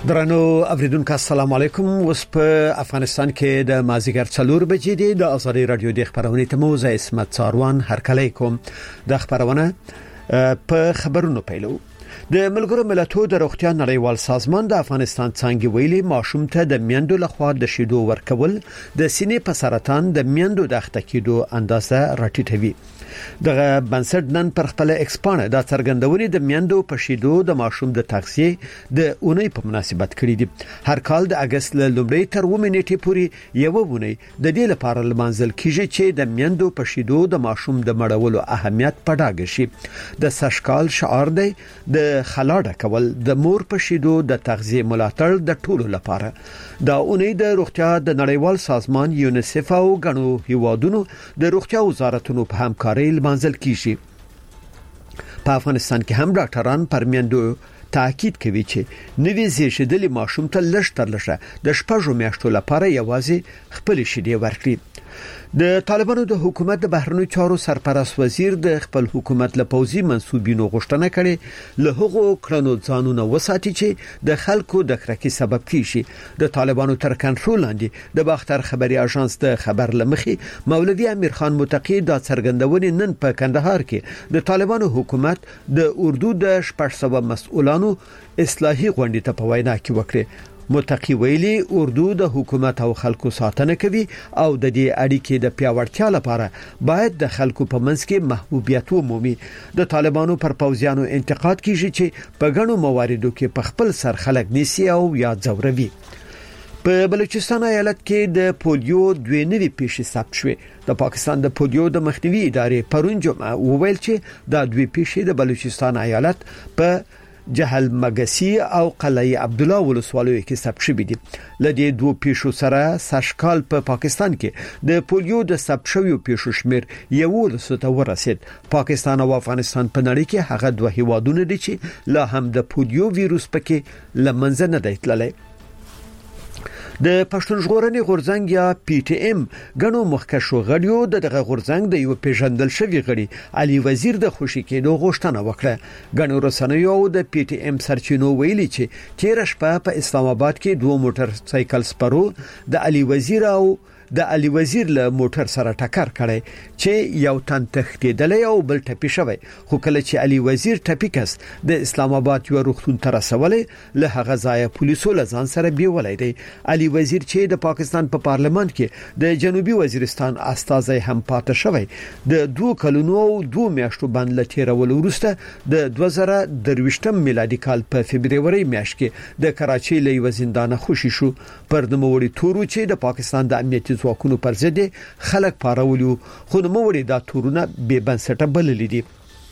درنو اوریدونکو السلام علیکم. اوس په افغانستان کې د مازیګر 4 بجې دی. د ازادي رادیو د خبرونې ته موزه اسمت څاروان هرکلی کوم. د خبرونه په خبرونو پیلو. د ملګرو ملتونو د روغتیا نړیوال سازمان د افغانستان څنګه ویلي ماشوم ته د میندو لخوا د شیدو ورکول د سینې په سرطان د میندو د اخته کېدو اندازه راټیټوي. دغه بنسټ نن پر خپل ایکسپانه د څرګندونې د میندو په شیدو د ماشوم د تغذیه د اونۍ په مناسبت کړی دي. هر کال د اگست له لومړۍ تر 9 نیټې پورې یو اونۍ د دې لپاره لمانځل کیږي چې د میندو په شیدو د ماشوم د مړولو اهمیت په ډاګه شي. د سشکال شعار دی د خلاډه کول د مور په شیدو د تغذیه ملاتړ د ټولو لپاره. دا اونۍ د روغتیا د نړیوال سازمان یونیسف او غنو هیوادونو د روغتیا وزارتونو په همکارۍ لمانځل کیږي. په افغانستان کې هم ډاکټران پر میندو تاکید کوي چې نوې زیږیدلي ماشوم ته لږ تر لږه د 6 میاشتو لپاره یوازې خپل شیدې ورکړي. د طالبانو د حکومت د بهرنیو چارو سرپرست وزیر د خپل حکومت له پوځي منسوبینو غوښتنه کړې له هغو کړنو ځانونه وساتي چې د خلکو د کرکې سبب کیږي. د طالبانو تر کنټرول لاندې د باختر خبري اژانس د خبر لمخې مولوی امیر خان متقی د څرګندونې نن په کندهار کې د طالبانو حکومت د اردو د 600 مسؤلانو اصلاحي غونډې ته په وینا کې وکړه. متقی ویلي اردو د حکومت او خلکو ساتنه کوي او د دې اړیکې د پیاوړتیا لپاره باید د خلکو په منځ کې محبوبیت ومومي. د طالبانو پر پوځیانو انتقاد کیږي چې په غنو مواردو کې په خپل سر خلک نیسي او یا ځوروي. په بلوچستان ایالت کې د پولیو 2 نوي پیښې ثبت شوې. د پاکستان د پولیو د مخنیوي ادارې پرون جمعه وویل چې دا 2 پیښې د بلوچستان ایالت په جهل مګسی او قلعه عبد الله ولسوالیو کې ثبت شوې دي. لدې 2 پیښو سره سشکال په پاکستان کې د پولیو د ثبت شویو پیښو شمیر 11 ته ورسید. پاکستان او افغانستان په نړۍ کې هغه 2 هیوادونه دي چې لا هم د پولیو وایروس پکې لمنځه نه دی تللی. د پښتون ژغورنې غورځنګ یا پی ټی ایم غنو مخکښو غړیو دغه غورځنګ د یو پیژندل شوی غړي علي وزیر د خوشی کېدو غوښتنه وکړه. غنو رسنیو د پی ټی ایم سرچینو ویلي چې 13 شپه په اسلام آباد کې 2 موټر سایکل سپرو د علي وزیر او د علي وزیر له موټر سره ټکر کړي چې یو تن تښتیدلی او بل ټپي شوی. خو کله چې علي وزیر ټپي کس د اسلام آباد یو روغتون ته رسولې له هغه ځای پولیسو له ځان سره بیولای دی. علي وزیر چې د پاکستان په پارلمان کې د جنوبي وزیرستان استازی هم پاتې شوی د 2 کلونو او 2 میاشتو باندې لټیرول وروسته د 2023 میلادي کال په فبرवरी میاشت کې د کراچۍ له یو زندانه خوشي شو. پر نوموړي تورو چې د پاکستان د امنیتي ځواکونو پر ضد خلک پارولیو خو نوموړي دا تورونه بې بنسټه بللي دي.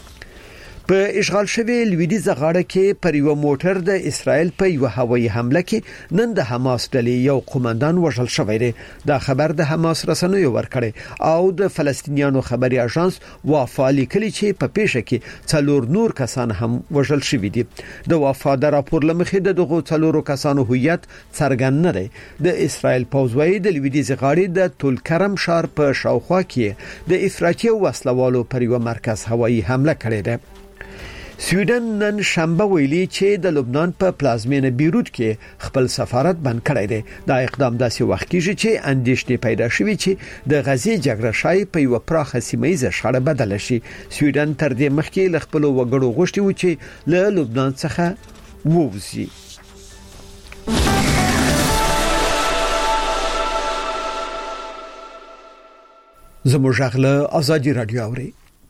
په اشغال شوی لویدیځ غاړه کې پر یو موټر د اسرائیل په یو هوایي حمله کې نن د حماس ډلې یو قومندان وژل شوی دی. دا خبر د حماس رسنیو ورکړي او د فلسطینیانو خبري اژانس وافا لیکلي چې په پیښه کې 4 نور کسان هم وژل شوی دي. د وافا د راپور لمخې دغه 4 کسانو هویت څرګند نه دی. د اسرائیل پوځوي د لویدیځ غاړې د تل کرم شهر په شاوخوا کې د افراطي وسلوالو پر یو مرکز هوایي حمله کړې ده. سویډن نن شنبه ویلي چې د لبنان په پلازمینه بیروت کې خپل سفارت بند کړی دی. دا اقدام داسې وخت کېږي چې اندېښنې پیدا شوې چې د غزې جګړه شای په یو پراخه سیمه شخړه بدل شي. سویډن تر دې مخکې له خپل وګړو غوښتي و چې له لبنان څخه ووځي. زموږ غله ازادي رادیو اوري.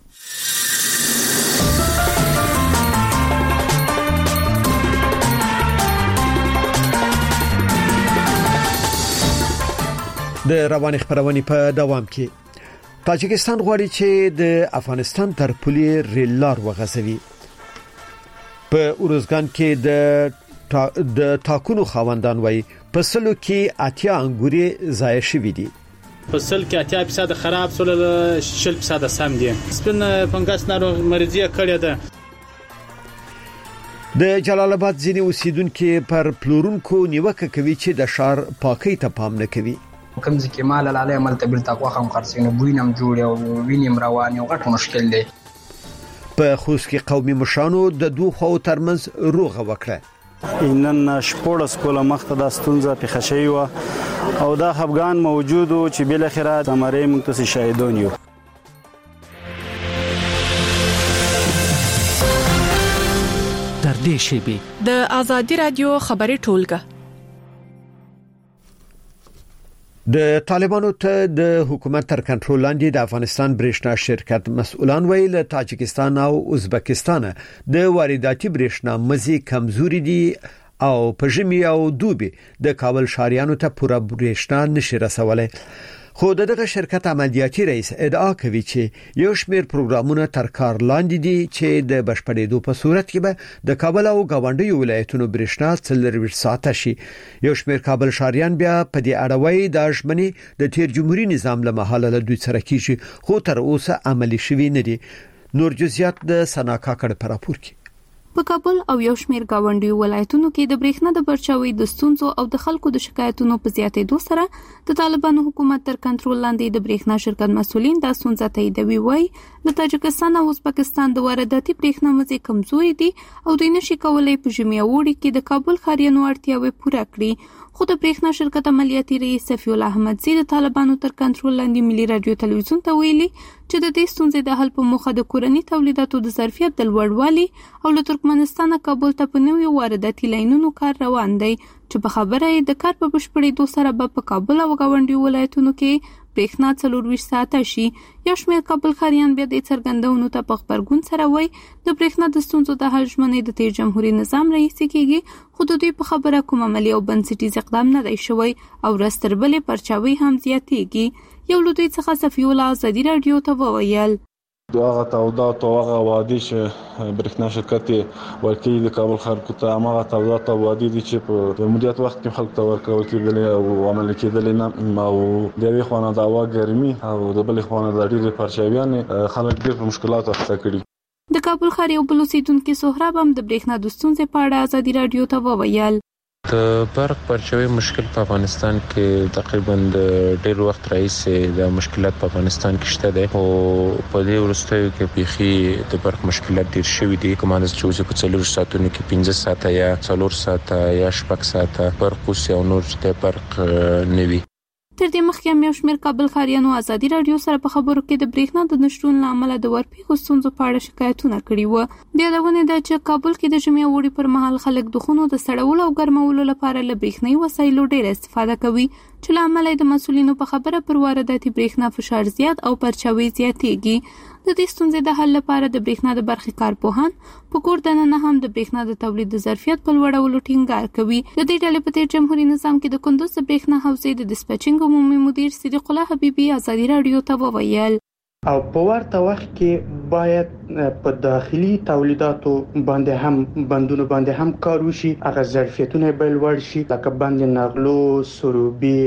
د روان خبرونه په دوام کې تاجکستان غواړي چې د افغانستان تر پولې ریل لار وغځوي. په اورزګان کې د تاکونو خاوندان وایي په سلو کې 80 انګوري ضایع شوي دي. په سل کې 80% خراب سول 60% سم دي. سپین فنګس ناروغ مریضي کړی ده. د جلال آباد ځینې اوسیدونکو پر پلورونکو نیوکه کوي چې د شهر پاکۍ ته پام نه کوي. کوم ځکه مال لاله عمل ته بل تقوا هم خرڅینو بوینم جوړ او وینم روان یو غټ مشکل دی. په خوست کې قومي مشرانو د دوه خو ترمنځ روغه وکړه. نن شپږ سکول مخته د ستونزه په خشي و او دا افغان موجود چې بل اخره زمره موږ ته شاهدون یو. در دې شیبه د آزادی رادیو خبري ټولګه د طالبانو ته د حکومت تر کنټرول لاندې د افغانستان برېښنا شرکت مسؤلان ویل تاجکستان او ازبکستان د وارداتي برېښنا مزي کمزوري دي او په ژمي او دوبي د کابل ښاریانو ته پوره برېښنا نشي رسولای. خو دغه شرکت عملیاتي رئیس ادعا کوي چې یو شمېر پروګرامونه تر کار لاندې دي چې د بشپړېدو په صورت کې به د کابل او گاونډي ولایتونو برېښنا 24 ساعته شي. یو شمېر کابل ښاریان بیا په دې اړه وایي د ژمنې د تیر جمهوریت نظام له مهاله له دوی سره کیږي خو تر اوسه عملی شوی نه دي. نور جزئیات د سنا کاکړ په راپور کې. په کابل او یو شمېر گاونډي ولایتونو کې د برېښنا د برچاوي د ستونزو او د خلکو د شکایتونو په زیاتېدو سره د طالبانو حکومت تر کنټرول لاندې د برېښنا شرکت مسؤلین د ستونزې تاییدوي. وایي د تاجکستان او ازبکستان د وارداتي برېښنا مزي کمزوري دي او دوی نشي کولای په ژمي او وړي کې د کابل ښاریانو اړتیاوې پوره کړي. خو د برېښنا شرکت عملیاتي رئیس صفی الله احمدزی د طالبانو تر کنټرول لاندې ملي رادیو تلویزیون ته ویلي چې د دې ستونزې د حل په موخه د کورني تولیداتو د ظرفیت د لوړوالي او له ترکمنستان کابل ته په نوې وارداتي لاینونو کار روان دی چې په خبره یې د کار په بشپړېدو سره به په کابل او گاونډي ولایتونو کې برېښنا 24 ساعته شي. یو شمېر کابل ښاریان بیا د څرګندونو ته په خبرګون سره وایي د برېښنا د ستونزو د حل ژمنې د تیر جمهوریت نظام رئیس کېږي خو د دوی په خبره کوم عملي او بنسټیز اقدام نه دی شوی او رستر بلې پرچاوي هم زیاتېږي. یو له دوی څخه صفی الله آزادی رادیو ته وویل دغه تولیدات او هغه وادي چې برېښنا شرکت ورکړي د کابل خلکو ته هغه تولیدات او وادي دي چې په د مدیریت وخت کې خلکو ته ورکول کېدل او عمل کېدل نه او د یوې خوا نه د هوا ګرمي او د بلې خوا نه د ډېرې پرچاویانې خلک ډېر په مشکلاتو اخته کړي. د کابل ښار یو بل اوسیدونکي سهراب هم د برېښنا د ستونزې په اړه آزادي رادیو ته وویل د برق پرچاوي مشکل په افغانستان کې تقریبا د ډېر وخت راځي د مشکلات په افغانستان کې شته دي او په دې ورستیو کې بيخي د برق مشکلات ډېر شوي دي کومه چې اوس په 4 ساعتونو کې 15 ساعته یا 4 ساعته یا 6 ساعته برق او نور د برق نوي. تر دې مخکې هم یو شمېر کابل ښاریانو آزادي رادیو سره په خبرو کې د برېښنا د نشتون له امله د ورپېښو ستونزو په اړه شکایتونه کړي وو. یادونه ده چې کابل کې د ژمي او وړي پر مهال خلک د خونو د سړولو او ګرمولو لپاره له برېښنايي وسایلو ډېر استفاده کوي چې له امله د مسؤلینو په خبره پر وارداتي برېښنا فشار زیات او پرچاوي زیاتېږي. د دې ستونزې د حل لپاره د برېښنا د برخې کارپوهان په کور دننه هم د برېښنا د تولید د ظرفیت په لوړولو ټینګار کوي. د دې ډلې په تیر جمهوریت نظام کې د کندوز د برېښنا حوزې د ډیسپیچینګ عمومي مدیر صدیق الله حبیبي آزادي رادیو ته وویل او په ورته وخت کې باید په داخلي تولیداتو باندې هم بندونو باندې هم کار وشي. هغه ظرفیتونه به لوړ شي لکه بند نغلو، سروبي،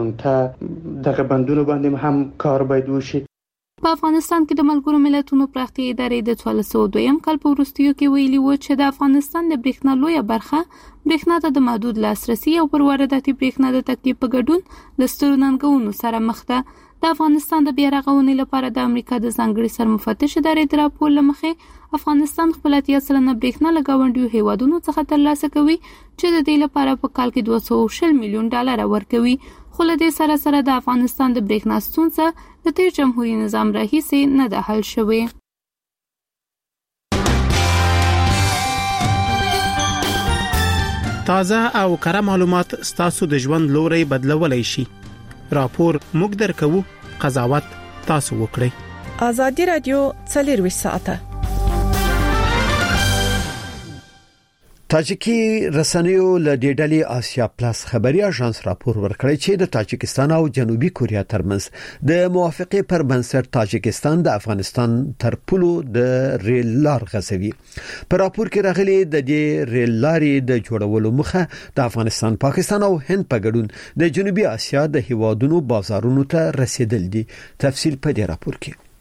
ډرونټه دغه بندونو باندې هم کار باید وشي. په افغانستان کې د ملګرو ملتونو پراختیا ادارې د 1402 کال په وروستیو کې ویلي و چې د افغانستان د برېښنا لویه برخه برېښنا ته د محدود لاسرسي او پر وارداتي برېښنا د تکیې په ګډون له سترو ننګونو سره مخ ده. د افغانستان د بیا رغونې لپاره د امریکا د ځانګړي سرمفتش ادارې د راپور له مخې افغانستان خپل 80% برېښنا له ګاونډیو هیوادونو څخه ترلاسه کوي چې د دې لپاره په کال کې 240 میلیون ډالر ورکوي. خو له دې سره سره د افغانستان د برېښنا ستونزه د تیر جمهوریت نظام راهیسې نه ده حل شوې. تازه او کره معلومات ستاسو د ژوند لوري بدلولای شي. راپور موږ درکو، قضاوت تاسو وکړئ. آزادی رادیو 24 ساعته. تاجیکي رسنیو له ډیډلي آسیا پلاس خبري اژانس راپور ورکړی چې د تاجکستان او جنوبي کوریا ترمنځ د موافقه پر بنسټ تاجکستان د افغانستان تر پولو د ریل لار غځوي. په راپور کې راغلي د دې ریل لارې د جوړولو مخه د افغانستان، پاکستان او هند په ګډون د جنوبي آسیا د هیوادونو بازارونو ته رسیدل دي. تفصیل په دې راپور کې.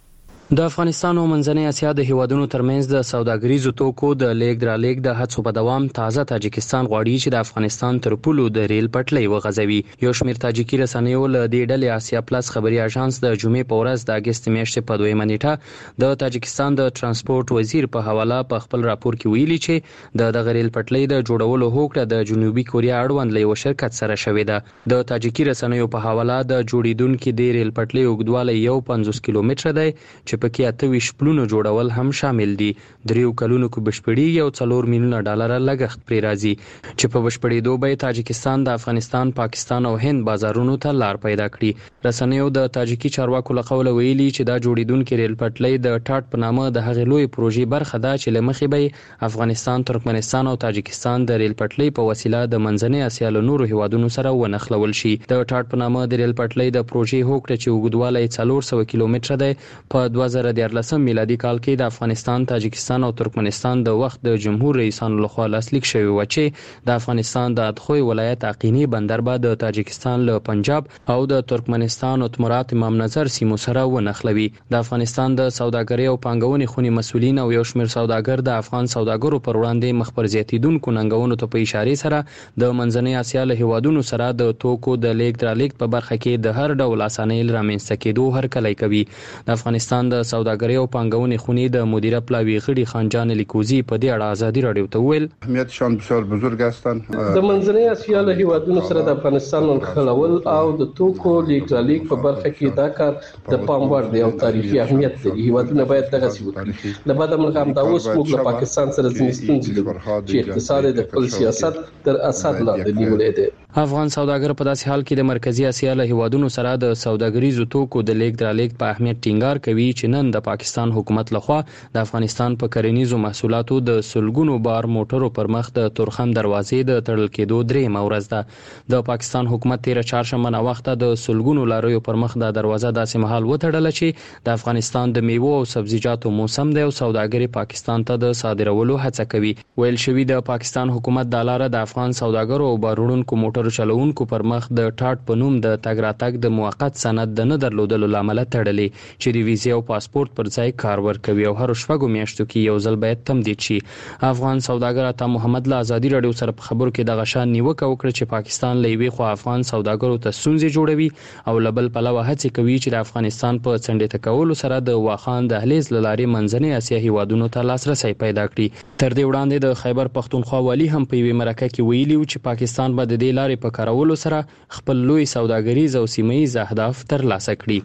د افغانستان او منځنۍ اسیا د هیوادونو ترمنځ د سوداګریزو توکو د لیږد رالېږد د هڅو په دوام تازه تاجکستان غواړي چې د افغانستان تر پولو د ریل پټلۍ وغځوي. یو شمېر تاجکي رسنیو له دې ډلې آسیا پلس خبري اژانس د جمعې په ورځ د اگست میاشتې په 2 نیټه د تاجکستان د ترانسپورت وزیر په حواله په خپل راپور کې ویلي چې د غریل پټلۍ د جوړولو هوکړه د جنوبي کوریا اړوند له یو شرکت سره شوې ده. د تاجکي رسنیو په حواله د جوړیدونکو د ریل پټلۍ اوږدوالی 50 کیلومتره دی چې پکې 28 پلونه جوړول هم شامل دي. 3 کلونو کې بشپړي او 4 میلیونه ډالر لګښت پرې راځي چې په بشپړېدو به تاجکستان د افغانستان، پاکستان او هند بازارونو ته لار پیدا کړي. رسنیو د تاجکي چارواکو له قوله ویلي چې دا جوړیدونکو ریل پټلۍ د ټاټ په نامه د هغې لوی پروژې برخه ده چې لمخې به افغانستان، ترکمنستان او تاجکستان د ریل پټلۍ په وسیله د منځنۍ اسیا له نورو هیوادونو سره ونښلول شي. د ټاټ په نامه د ریل پټلۍ د پروژې هوکړه چې اوږدوالی 400 کیلومتره دی په 2014 میلادي کال کې د افغانستان، تاجکستان او ترکمنستان د وخت د جمهور رئیسانو لخوا لاسلیک شوی و چې د افغانستان د ادخوی ولایت اقینی بندر به د تاجکستان له پنجاب او د ترکمنستان اتمرات امام نظر سیمو سره ونښلوي. د افغانستان د سوداګرۍ او پانګونې خونې مسولین او یو شمېر سوداګر د افغان سوداګرو پر وړاندې مخ پر زیاتیدونکو ننګونو ته په اشاره سره د منځنۍ اسیا له هیوادونو سره د توکو د لیږد رالېږد په برخه کې د هر ډول اسانۍ رامنځته کېدو هرکلی کوي. د افغانستان د سوداګرۍ او پانګونې خونې د مدیره پلاوی غړي خانجان لیکوزی په دې اړه ازادي رادیو ته ویل اهمیتشان بسیار بزرگ هستند. د منځنۍ اسیا له هیوادونو سره د افغانستان نښلول او د توکو لیږد رالېږد په برخه کې دا کار د پام وړ دی او تاریخي اهمیت لري. هیوادونه باید دغه څه وکړي. له بعده موږ هم دا اوس موږ له پاکستان سره ځینې ستونزې لرو چې اقتصاد د خپل سیاست تر اثر لاندې نیولې دی. افغان سوداګر په داسې حال کې د مرکزی اسیا له هیوادونو سره د سوداګریزو توکو د لیږد رالېږد په اهمیت ټینګار کوي چې نن د پاکستان حکومت لخوا د افغانستان په کرنیزو محصولاتو د سلګونو بار موټرو پر مخ د تورخم دروازې د تړل کېدو 3 ورځ ده. د پاکستان حکومت 13 چهارشنبه نه وخت د سلګونو لاریو پر مخ د دروازه داسې مهال وتړل چې د افغانستان د میوو او سبزیجاتو موسم دی او سوداګري پاکستان ته د صادرولو هڅه کوي. ویل شوی د پاکستان حکومت د لاره د افغان سوداګرو او بارونکو موټرو چلوونکو پر مخ د ټاټ په نوم د تګ راتګ د موقت سند د نه درلودلو لامل تړلې چې د ویزې او پاسپورت پر ځای کار ورکوي او هر شپږو میاشتو کې یو ځل باید تمدید شي. افغان سوداګر عطا محمد له ازادي رادیو سره په خبرو کې د غشان نیوکه وکړه چې پاکستان له یوې خوا افغان سوداګرو ته ستونزې جوړوي او له بل پلوه هڅې کوي چې د افغانستان په څنډې کولو سره د واخان دهلیز له لارې منځنۍ اسیا هیوادونو ته لاسرسي پیدا کړي. تر دې وړاندې د خیبر پښتونخوا والی هم په یوې مرکه کې ویلي چې پاکستان به د دې لارې په کارولو سره خپل لوی سوداګریز او سیمه‌ییز اهداف ترلاسه کړي.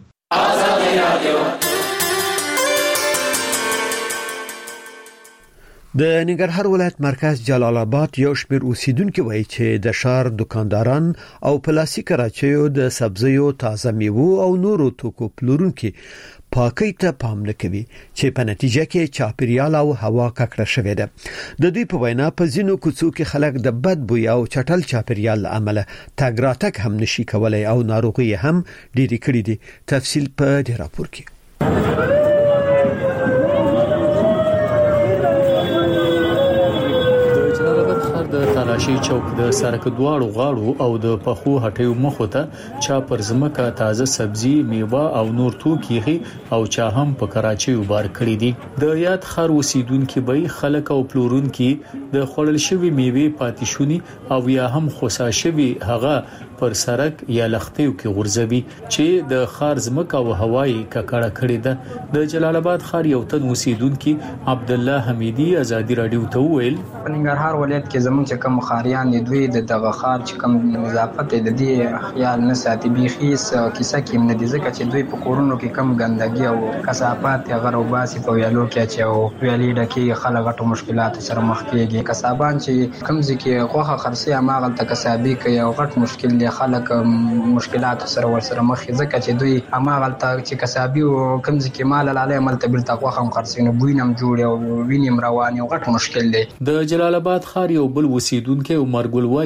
د ننګرهار ولایت مرکز جلال آباد یو شمېر اوسیدونکو وایي چې د شهر دکانداران او پلاستیک راچیو د سبزیو، تازه میوو او نورو توکو پلورونکو پاکۍ ته پام نه کوي چې په نتیجه کې چاپیریال او هوا ککړه شوې ده. د دوی په وینا په ځینو کوڅو کې خلک د بد بوی او چټل چاپیریال له امله تګ راتګ هم نشي کولای او ناروغي هم ډېری کړي دي. تفصیل په دې راپور کې. تالاشي چوک د سرک دواړو غاړو او د پخو هټیو مخو ته چا پر ځمکه تازه سبزي، میوه او نور توکي او چا هم په کراچۍ وبار کړی دي. د یاد خار اوسیدونکو به خلک او پلورونکو د خړل شوی میوه پاتیشونی او یا هم خوسا شوی هغه پر سرک یا لختیو کې غورځوي چې د خار ځمکه او هوایی ککړه کړی ده. د جلال آباد خار یو تن اوسیدونکو عبد الله حمیدی ازادي رادیو ته ویل ننګرهار ولایت کې زموږ چې کوم خاریان دي دوی د دغه خار چې کوم نظافت د دې خیال نه ساتي بيخي کیسه کې نه دي ځکه چې دوی په کورونو کې کم ګندګي او کثافات غره وباسي په ویالو کې چې او ویالې ډکه خلک غټو مشکلات سره مخ کېږي. کسابان چې کم ځکه غوخه خرسي عمل ته کسابي کوي او غټ مشکل دي خلک مشکلات سره ورسره مخ ځکه چې دوی عمل ته چې کسابي او کم ځکه مال لاله عمل ته بل تقوا هم خرسي نه بوینم جوړ او وینم روان او غټ مشکل دی. د جلال آباد خار یو بل اوسیدونکو عمر ګل وای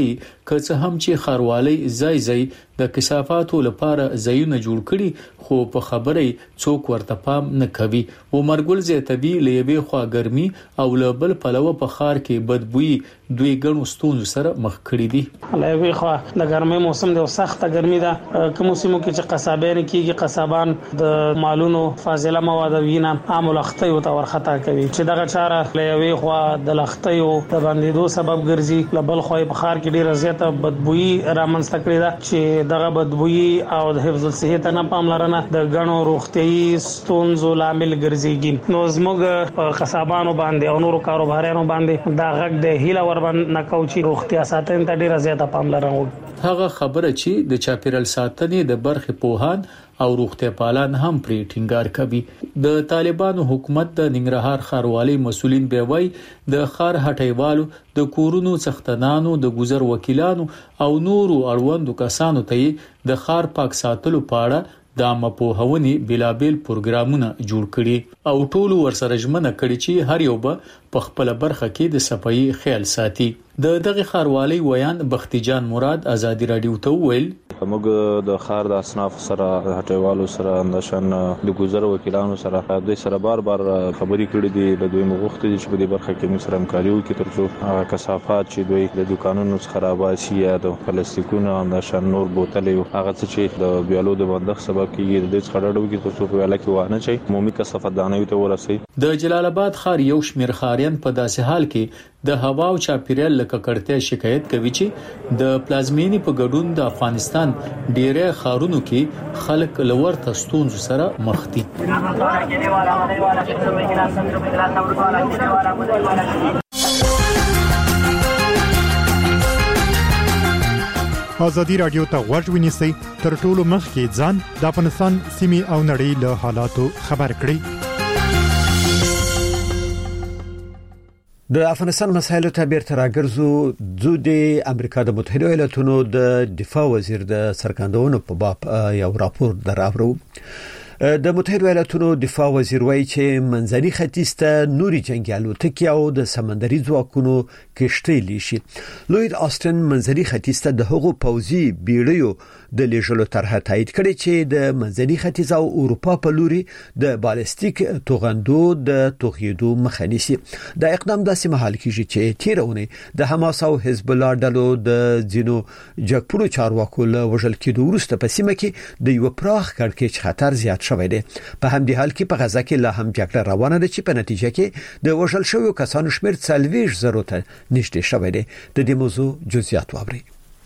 که څه هم چې خاروالي ځای د کثافاتو لپاره ځایونه جوړ کړي خو په خبرې څوک ورته پام نه کوي. عمرګل زیاتوي لېوي خوا ګرمي او لبل پلوه په خار کې بدبوئی دوی ګڼو ستونزو سره مخ کړي دي. لېوي خوا د ګرمۍ موسم دی او سخت ګرمي ده. کوم موسمو کې چې قصابان کېږي قصابان د مالونو فاضله مواد وینه عام لختي او تور خطا کوي چې دغه چاره لېوي خوا د لختي او د باندې سبب ګرځي. لبل خو په خار کې ډیره زیاته بدبوئی رامنځته کړې ده چې دغه بدبوئی او د حفظ الصحت نه پاملرنه د غنو روغتيي ستونزو لامل ګرځيږي. نو زموږ په قصابانو باندې او نورو کاروبارانو باندې دا غږ د هیله وربند نکوچي روغتیا ساتنه ته ډیره زیاته پاملرنه وکړي. هغه خبره چې د چاپیرل ساتنې د برخې پوهان او روغتیا پالان هم پرې ټینګار کوي. د طالبانو حکومت د ننګرهار ښاروالۍ مسولین به وای د ښار هټیوالو د کورونو څښتنانو د گذر وکیلانو او نورو اړوندو کسانو ته د ښار پاک ساتلو پاړه د مپوهونی بلابل پروګرامونه جوړ کړي او ټولو ورسره ژمنه کړي چې هر یو به په خپل برخه کې د صفایي خیال ساتي. د دغه ښاروالۍ ویان بختي جان مراد ازادي رادیو ته ویل موږ د خار د اصناف سره هټیوالو سره نشن د گذر وکیلانو سره د سره بار خبري کړې دي. د دوی مغوښتي چې په دې برخه کې موږ سره همکاري وکړي ترڅو کثافات چې دوی د دکانونو څخه راوباسي یا د پلاستیکونو او نشن نور بوتلې هغه چې د بیالو د بندښت سبب کیږي د دې څخه ډډه وکړي ترڅو په ویاله کې وانه شي عمومي کثافات دانوي ته ورسي. د جلال آباد ښار یو شمیر ښاریان په داسې حال کې د هوا او چاپیریال لکړکړتیا شکایت کوي چې د پلازمینی په ګډون د افغانستان ډیره ښارونو کې خلک لور تستونزو سره مخ دي. ازادي رادیو ته غوږ ونیسئ تر ټولو مخکې ځان د افغانستان سیمې او نړۍ له حالاتو خبر کړئ. د افغانستان مسایلو ته بیرته راګرځو. د امریکا د متحده ایالاتونو د دفاع وزیر د سرګندونو په باب یو راپور دراوړو. د متحده ایالاتونو دفاع وزیر وایي چې منځني ختیځ ته نوري جنگي الوتکې او د سمندري ځواکونو کشتۍ لیشي. لوید آستن منځني ختیځ ته د هغو پوځي بیړیو د لیږلو طرحه تایید کړې چې د منځني ختیځ او اروپا په لوري د بالستیک توغندو د توغیدو مخه نیسي. دا اقدام داسې مهال کیږي چې تیرونه د حماس او حزب الله ډلو د ځینو جګپړو چارواکو له وژل کېدو وروسته په سیمه کې د یو پراخ کړکېچ خطر زیات شوی دی. په همدې حال کې په غزا کې لا هم جګړه روانه ده چې په نتیجه کې د وژل شویو کسانو شمېر 40,000 ته نږدې شوی دی. د دې موضوع جزئیات واورئ.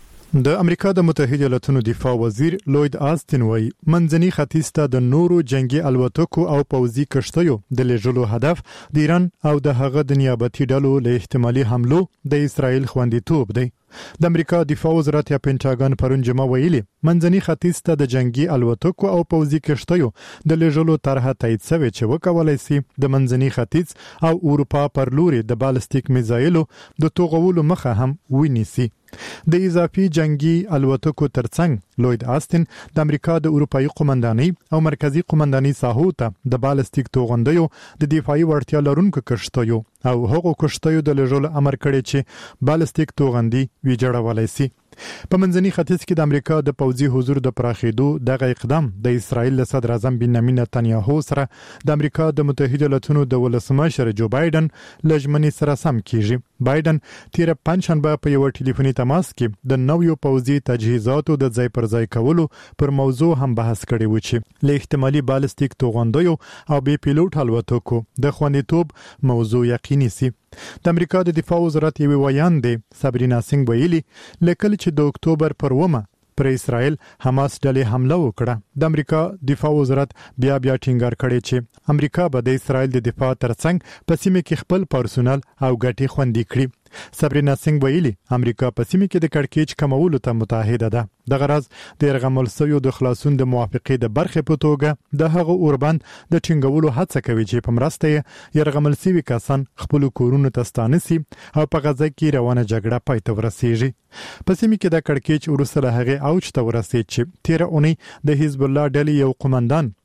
د امریکا د متحده ایالاتونو دفاع وزیر لوید آستن وایي منځني ختیځ ته د نورو جنگي الوتکو او پوځي کشتیو د لیږلو هدف د ایران او د هغه د نیابتي ډلو له احتمالي حملو د اسرائیل خوندیتوب دی. د امریکا دفاع وزارت یا پینټاګن پرون جمعه ویلي منځني ختیځ ته د جنگي الوتکو او پوځي کشتیو د لیږلو طرحه تایید شوی چې وکولای شي د منځني ختیځ او اروپا پر لوري د بالستیک میزایلو د توغولو مخه هم ونیسي. د اضافي جنگي الوتکو ترڅنګ لوید آستن د امریکا د اروپאי قومندانۍ او مرکزی قومندانۍ ساحو ته د بالستیک توغندیو د دفاعي وړتیا لرونکو کشتیو او هغو کشتیو د لیږلو امر کړی چې بالستیک توغندي ویجاړولای شي. په منځني ختیځ کې د امریکا د پوځي حضور د پراخېدو دغه اقدام د اسرائیل صدر اعظم بنیامین نتنیاهو سره د امریکا د متحده ایالاتونو د ولسمشر جو بایدن لجمنې سره سم کیږي. بایدن تیر پنځشنبه په یو ټلیفوني تماس کې د نویو پوځي تجهیزاتو د ځای پر ځای کولو پر موضوع هم بحث کړی و چې له احتمالي بالستیک توغندیو او بي پیلوټ الوتکو د خوندیتوب موضوع یقیني سي. د امریکا د دفاع وزارت یو ویان دی سابرینا سنگ ویلي لکه چې د اکتوبر پر 1 پر اسرائیل حماس ډلې حمله وکړه. د امریکا دفاع وزارت بیا ټینګار کړی چې امریکا به د اسرائیل د دفاع ترڅنګ په سیمه کې خپل پرسونل او ګټې خوندي کړي. سابرینا سنگ ویلي امریکا په سیمه کې د کړکېچ کمولو ته متحده ده. د غرض د يرغمل سویو د خلاصون د موافقې د برخې په توګه د هغه اوربند د ټینګولو هڅه کوي چې په مرسته یې يرغمل سوي کسان خپل کورونو ته ستانسي او په غزا کې روانه جګړه پای ته ورسیږي. په سیمه کې د کړکېچ وروسته هغه اوج ته ورسید چې 13 اونۍ د حزب الله ډلې یو قومندان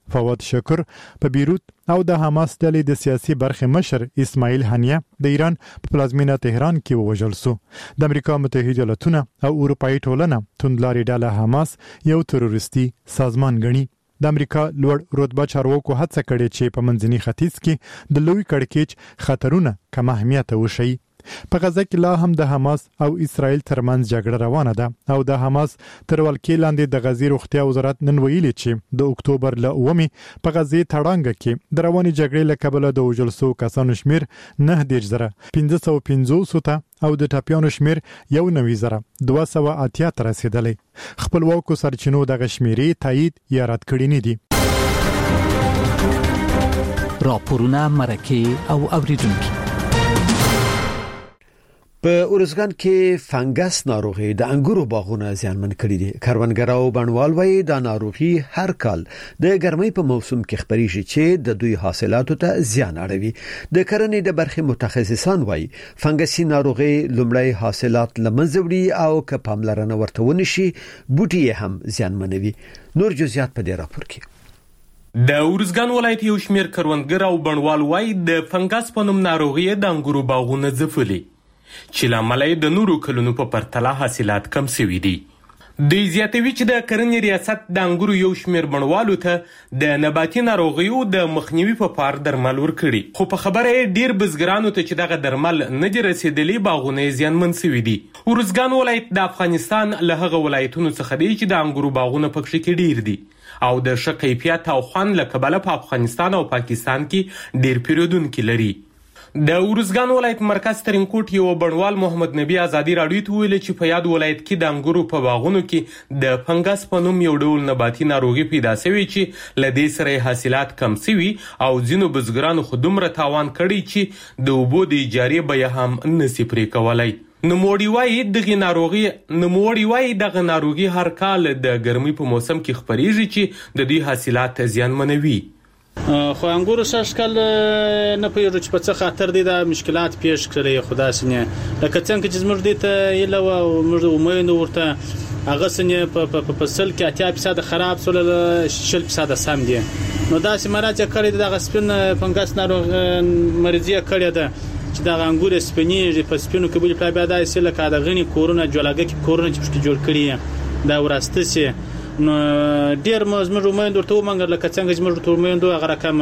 فواد شکر په بیروت او د حماس ډلې د سیاسي برخې مشر اسماعیل هنیه د ایران په پلازمینه تهران کې ووژل شو. د امریکا متحده ایالاتونه او اروپאי ټولنه توندلاري ډله حماس یو تروریستي سازمان ګڼي. د امریکا لوړ رتبه چارواکو هڅه کړې چې په منځني ختیځ کې د لوی کړکېچ خطرونه کم اهمیت وشي. په غزه کې لا هم د حماس او اسرائیل ترمنځ جګړه روانه ده او د حماس تر ولکې لاندې د غزې روغتیا وزارت نن ویلي چې د اکتوبر ل 9 په غزې تړانګه کې د رواني جګړې له کبله د وژل شوو کسانو شمیر 9,550 ته او د ټاپیانو شمیر 19,280 ته رسیدلی. خپلواکو سرچینو دغه شمیرې تایید یا رد کړي نه دي. راپورونه مرکه او اوریدونکو. په اورزګان کې فنګس ناروغي د انګورو باغونه زیانمن کړي دي. کروندګر او بڼوال وايي دا ناروغي هر کال د ګرمۍ په موسم کې خپريږي چې د دوی حاصلاتو ته زیان اړوي. د کرنې د برخې متخصصان وايي فنګسي ناروغي لومړی حاصلات لمنځه وړي او که پاملرنه ورته ونشي بوټي هم زیانمنوي. نور جزئیات په دې راپور کې. د اورزګان ولایت یو شمیر کروندګر او بڼوال وايي د فنګس په نوم ناروغي د انګورو باغونه ځپلي چې لامل یې د نورو کلونو په پرتله حاصلات کم شوي دي. د زیاتوي چې د کرنې ریاست د انګورو یو شمیر بڼوالو ته د نباتي ناروغیو د مخنیوي په پار درمل ورکړي، خو په خبره یې ډیر بزګرانو ته چې دغه درمل نه دي رسیدلي باغونه زیانمن شوي دي. اورزګان ولایت د افغانستان له هغه ولایتونو څخه دی چې د انګورو باغونه پکې کې ډیر دي او د ښه کیفیت او خوند له کبله په افغانستان او پاکستان کې ډیر پیرودونکي لري. د اورزګان ولایت مرکز ترینکوټ یو بڼوال محمد نبی ازادي راډیو ته ویل چې په یاد ولایت کې د انګورو په باغونو کې د فنګس په نوم یو ډول نباتي ناروغي پیدا شوی چې له دې سره حاصلات کم شوي او ځینو بزګرانو خو دومره تاوان کړی چې د اوبو د اجارې بیه هم نشي پرې کولی. نوموړي وایي دغه ناروغي هر کال د ګرمۍ په موسم کې خپرېږي چې د دوی حاصلات زیانمنوي. خو انګورو شاشکل نه پیږي چې په څه خاطر دي د مشکلات پیښ کړي خدا سينه لکه څنګه چې زموږ دي ته یله او موږ امید ورته هغه سينه په فصل کې 80% خراب سول 60% سم دي. نو دا سیمراجه کړي دغه سپین فنګس ناروغ مریضي کړي ده چې دا انګور سپینې په سپینو کې بل بیا د اصل کا د غني کورونه جوړاګه کې کورونه چې جوړ کړي دا وراسته سي نو ډیر مزمر امید ورته ومنګل لکه څنګه چې موږ ته امید هغه رقم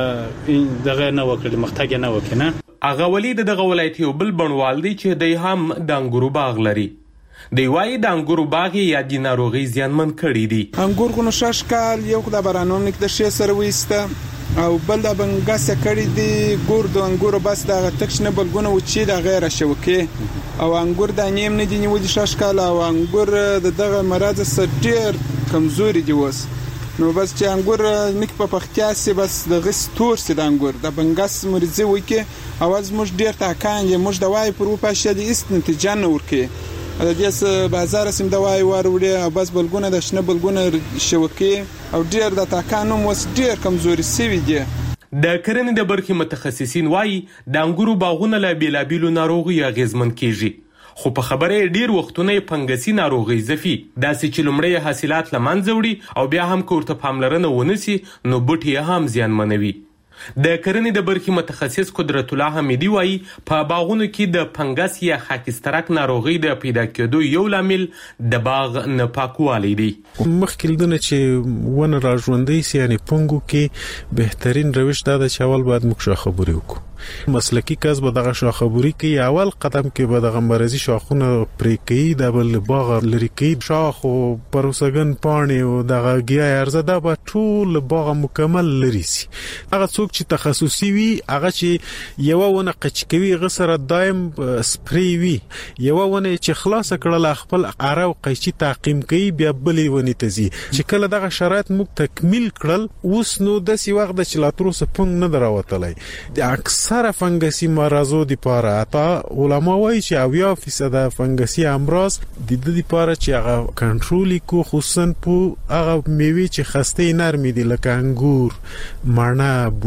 دغه نه وکړي مختګ نه وکړي. هغه ولید دغه ولایت یو بل بڼوال دی چې دی هم د انګورو باغ لري. دی وایي د انګورو باغ یا د ناروغي زیانمن کړي دي. انګور کو نو شاشکال یو د بارانوم نک د شې سره وېسته او بل د بنګاسه کړي دي ګور د انګورو بس د تکشنه بلګونه و چې د غیر شوکه او انګور د نیم نه دي نیول شاشکال او انګور دغه مراد سټیر کمزوري دی وس نو بس چې انګور نک په پختیا سي بس د غس تور سي د انګور د بنګاس مرزي وکي اواز موږ ډیر تاکان موږ دوای پر وپاشه دي است نتیجه نه ورکي د دې بازار سم دوای وروړي بس بلګونه د شنه بلګونه شوکي او ډیر د تاکانو مس ډیر کمزوري سوي دي. د کرنې د برخې متخصصین وایي د انګورو باغونه له بیلابیلو ناروغي اغیزمن کیږي، خو په خبره ډیر وختونه فنګسي ناروغي ځفي داسې چې لمړی حاصلات لمنځه وړي او بیا هم کوړه پاملرنه ونسی نو بوټي هم زیانمنوي. د کرنې د برخې متخصص قدرت الله حمیدی وایي په باغونو کې د فنګس یا خاکسترک ناروغي د پیدا کېدو یو لامل د باغ نه پاکوالی دی. مخکې دنه چې ونه راژوندۍ سي یعنی پنګو کې بهترین روش دا د چاول باید موږ خبرې وکړو. مسلکی کس به دغه شاخبوري کې اول قدم کې به دغه مرزي شاخونه پرې کوي د بل باغ لري کې شاخ او پروسګن پانی او دغه گیا ارزه دا به ټول باغ مکمل لري سي. هغه څوک چې تخصصي وي هغه چې یو ونه قچ کوي غسر دایم سپری وي یو ونه چې خلاص کړل خپل اره او قیچي تعقیم کوي بیا بلې ونی تزي چې کله دغه شرایط موږ تکمیل کړل اوس نو د سی وخت د چلاتروس پنګ نه دراوتلای د اکثر فنګسي مرزو د پاره اته علما وایي چې 80% فنګسي امراض د دې لپاره چې هغه کنټرول کو خصوصا په هغه میوه چې خسته نرمي دي لکه انګور، مڼه،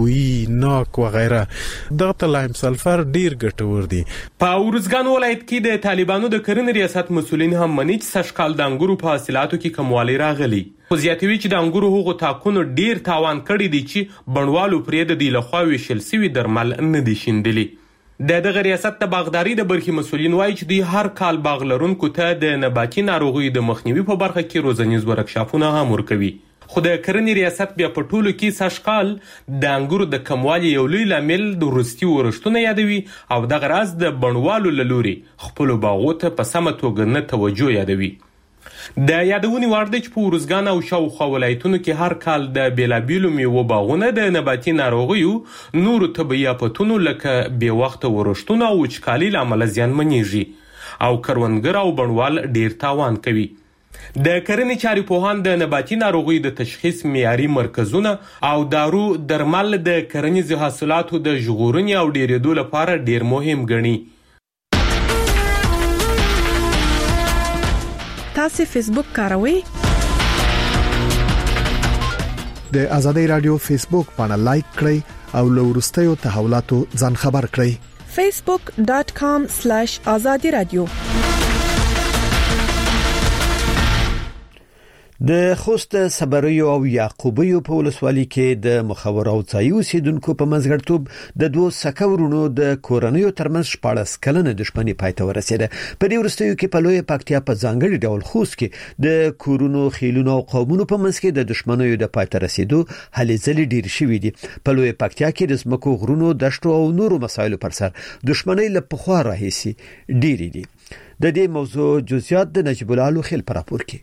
بوی ناک و غیره دغه ته لایم سلفر ډیر ګټور دي. په ارزګان ولایت کې د طالبانو د کرنې ریاست مسولین هم مني چې سږکال د انګورو په حاصلاتو کې کموالی راغلی. خو زیاتوي چې د انګورو هغو تاکونو ډیر تاوان کړی دی چې بڼوالو پرې د دې لخوا ویشل سوي درمل نه دي شیندلي. د دغه ریاست د باغداري د برخې مسولین وایي چې دوی هر کال باغ لرونکو ته د نباتي ناروغیو د مخنیوي په برخه کې روزنیز ورکشاپونه هم ورکوي. خو د کرنې ریاست بیا په ټولو کې سږکال د انګورو د کموالي یو لوی لامل د وروستي ورښتونه یادوي او دغه راز د بڼوالو له لوري خپلو باغو ته په سمه توګه نه توجه یادوي. د یادونې وړ دی چې په ارزګان او شاوخوا ولایتونو کې هر کال د بیلابیلو میوو باغونه د نباتي ناروغیو نورو طبیعي آفتونو لکه بې وخته ورښتونه او وچکالي له امله زیانمنېږي او کروندګر او بڼوال ډیر تاوان کوي. د کرنې چارې پوهان د نباتي ناروغیو د تشخیص معیاري مرکزونه او دارو درمل د کرنیزو حاصلاتو د ژغورنې او ډیرېدو لپاره ډیر مهم ګڼي. تاسو فیسبوک کاروئ؟ د آزادۍ رادیو فیسبوک باندې لایک کړئ او له وروستیو تحولاتو ځان خبر کړئ. facebook.com/azadi radio. د خوست صبریو او یعقوبیو په ولسوالۍ کې د مخور او ځای اوسیدونکو په منځګړیتوب د دوه سکورونو د کورنیو ترمنځ 14 کلنه دښمنۍ پای ته ورسېده. په دې وروستیو کې په لوی پکتیا په ځانګړي ډول خوست کې د کورونو خیلونو او قومونو په منځ کې د دښمنیو د پای ته رسیدو هلې ځلې ډیر شوې دي. په لوی پکتیا کې د ځمکو غرونو دشتو او نورو مسایلو پر سر دښمنۍ له پخوا راهیسي ډیر دي. د دې موضوع جزئیات د نجیب الله لوخیل پر راپور کې.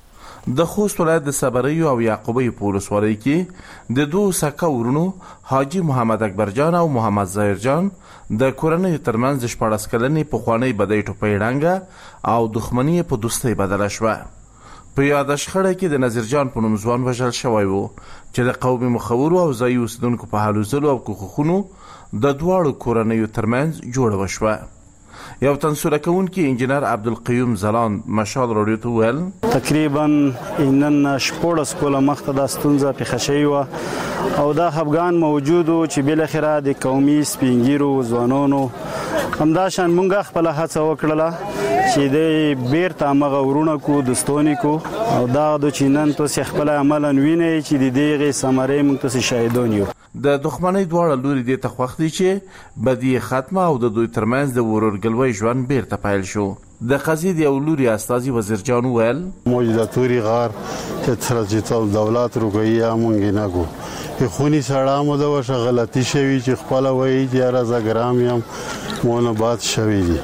د خوست ولایت د صبریو او یعقوبیو په ولسوالۍ کې د دوه سکه ورونو حاجی محمد اکبر جان او محمد ظاهر جان د کورنۍ ترمنځ د 14 کلنې پخوانی بدۍ ټوپۍ ډنګه او دښمنۍ په دوستۍ بدله شوه. په یاد شخړه کې د نظیر جان په نوم ځوان وژل شوی وو چې د قومي مخورو او ځای اوسیدونکو په هلو ځلو او کوښښونو د دواړو کورنیو ترمنځ جوړه وشوه. یو تنسوله کوونکی انجینر عبدالقیوم زلان مشال رادیو ته ویل تقریبا نن 14 کاله مخته د ستونزه پیښه شوې وه او دا خفګان موجود و چې بالاخره د قومي سپینګیرو ځوانانو همداشان مونږ خپل هڅه وکړله چې د بیرته مغه ورونه کو دستونی کو او دا د چینن تو خپل عملا ویني چې د دېغه سمره مونږ ته شاهدون یو. د دښمنۍ دواړه لوري د تخوخ دي چې بدی ختمه او د دوی ترمنځ د ورورګلوي ژوند بیرته پیل شو. د قضیې یو لوري استاذي وزیر جان ویل موجوداتوري غار چې ترجیتال دولت روګي امونګ نه کو خونی سړا مو د وشه غلطي شوی چې خپل وایي چې راز ګرام یم مونږ باد شوی دي